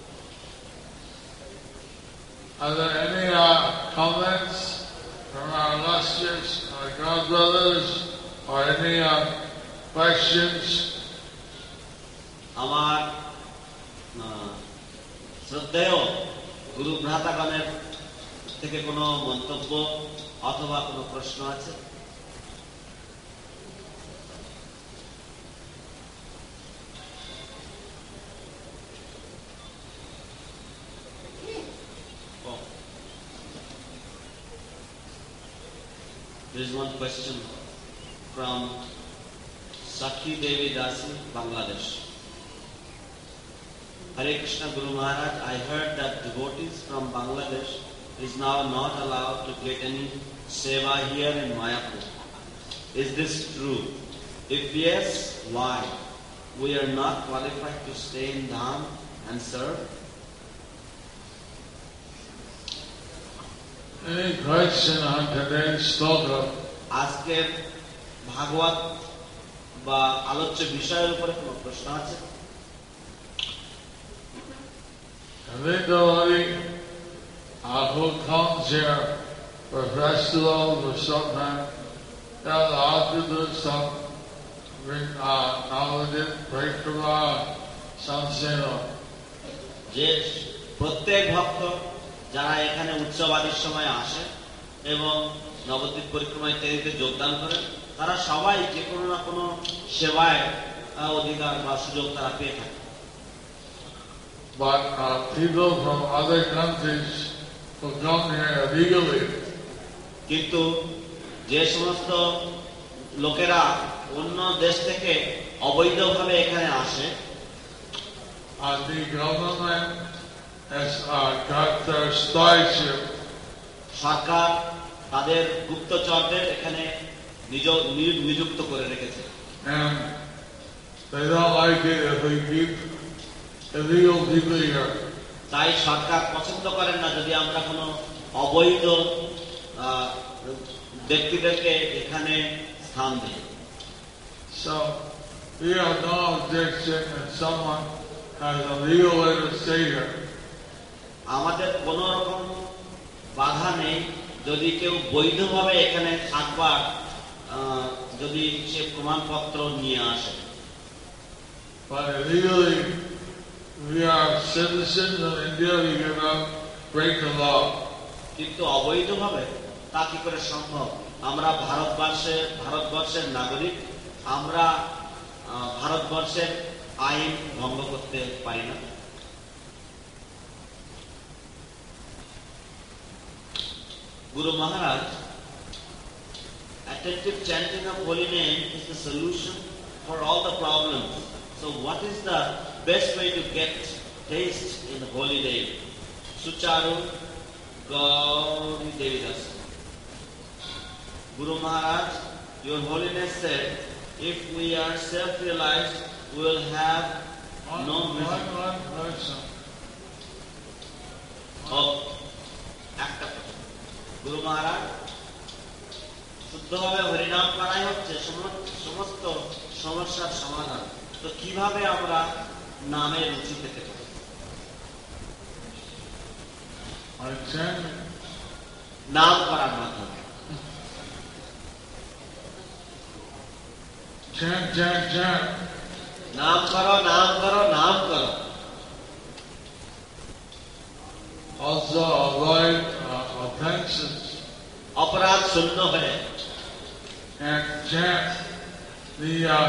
Are there any uh, comments from our illustrious our godbrothers or any uh, questions? আমার শ্রদ্ধেয় গুরু ভ্রাতাগণের থেকে কোনো মন্তব্য অথবা কোনো প্রশ্ন আছে? There is one question from Sakhi Devi Dasi, Bangladesh. Hare Krishna Guru Maharaj, I heard that devotees from Bangladesh is now not allowed to get any seva here in Mayapur. Is this true? If yes, why? We are not qualified to stay in Dham and serve? Any question on today's sloka? আজকের ভাগবত বা আলোচ্য বিষয়ের উপরে কোন প্রশ্ন আছে? Every devotee uh, who comes here for festivals or something, they're allowed to do some uh, knowledge, parikrama, some seva. যে প্রত্যেক ভক্ত যারা এখানে উৎসবাদির সময় আসে এবং নবদ্বীপ পরিক্রমা ইত্যাদিতে যোগদান করেন, তারা সবাই যে কোনো না কোনো সেবায় অধিকার বা সুযোগ তারা পেয়ে থাকে। But uh, people from other countries who come here illegally, কিন্তু যে সমস্ত লোকেরা অন্য দেশ থেকে অবৈধভাবে এখানে আসে, uh, the government has uh, got their spyship. সরকার তাদের গুপ্তচরদের এখানে নিযুক্ত করে রেখেছে। And they don't like it if we keep illegal people here. তাই সরকার পছন্দ করেন না যদি আমরা কোনো অবৈধ ব্যক্তিদেরকে এখানে স্থান দিই। So we have no objection if someone has a legal way to stay here. আমাদের কোন রকম বাধা নেই যদি কেউ বৈধভাবে এখানে থাকবার যদি সে প্রমাণপত্র নিয়ে আসে। But illegally, we are citizens of India, we cannot break the law. কিন্তু অবৈধভাবে তা কি করে সম্ভব? আমরা ভারতবর্ষে ভারতবর্ষের নাগরিক, আমরা ভারতবর্ষের আইন ভঙ্গ করতে পারি না। Guru Maharaj, attentive chanting of holy name is the solution for all the problems. So what is the best way to get taste in the holy name? Sucharu Gauri Devidas. Guru Maharaj, your holiness said, if we are self-realized, we will have One, no one, vision. one person. Oh, একটা Guru Maharaj শুদ্ধভাবে হরিনাম করাই হচ্ছে সমস্ত সমস্যার সমাধান। তো কিভাবে আমরা নামের রুচি পেতে পারি? নাম করার মাধ্যমে। Chant, chant, chant. নাম করো, নাম করো, নাম করো। Also avoid uh, offenses. অপরাধ শূন্য হয়ে। And chant the uh,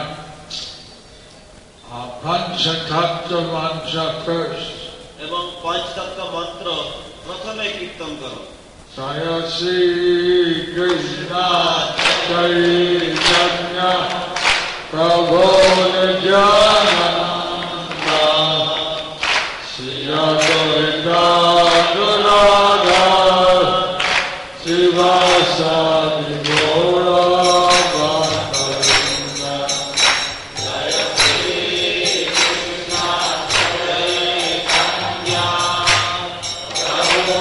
uh, Panchatattva mantra first. এবং পঞ্চতত্ত্ব মন্ত্র প্রথমে কীর্তন করো। Jaya Shri Krishna Chaitanya Prabhu Nityananda Shri Advaita Gadadhara Srivasadi Gaura Bhakta Jaya Shri Krishna Chaitanya Prabhu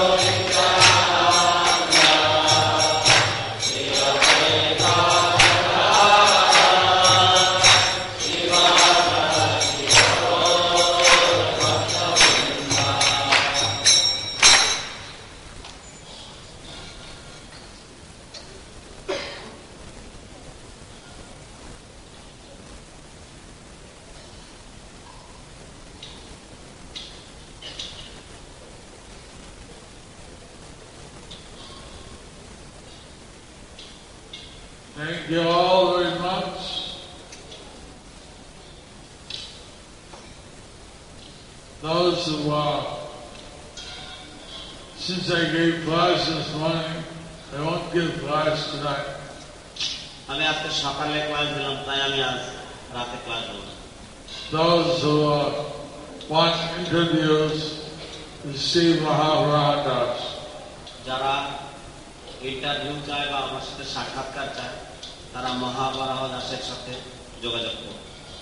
Thank you all very much. Those who, uh, since I gave class this morning, I won't give class tonight. আমি আজকে সকালে class দিলাম, তাই আমি আজ রাতে class দেব। Those who uh, want interviews, receive Mahavara Das. যারা ইন্টারভিউ চায় বা আমার সাথে সাক্ষাৎকার চায় তারা মহাবরাহ দাসের সাথে যোগাযোগ করবে।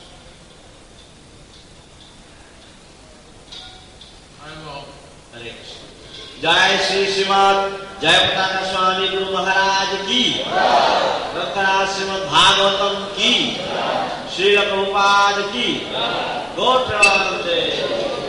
জয় শ্রী শ্রীমদ জয়প্রকাশ স্বামী গুরু মহারাজ কি, শ্রীমদ ভাগবতম কি, শ্রীল প্রভুপাদ কি, গৌর প্রেমানন্দে।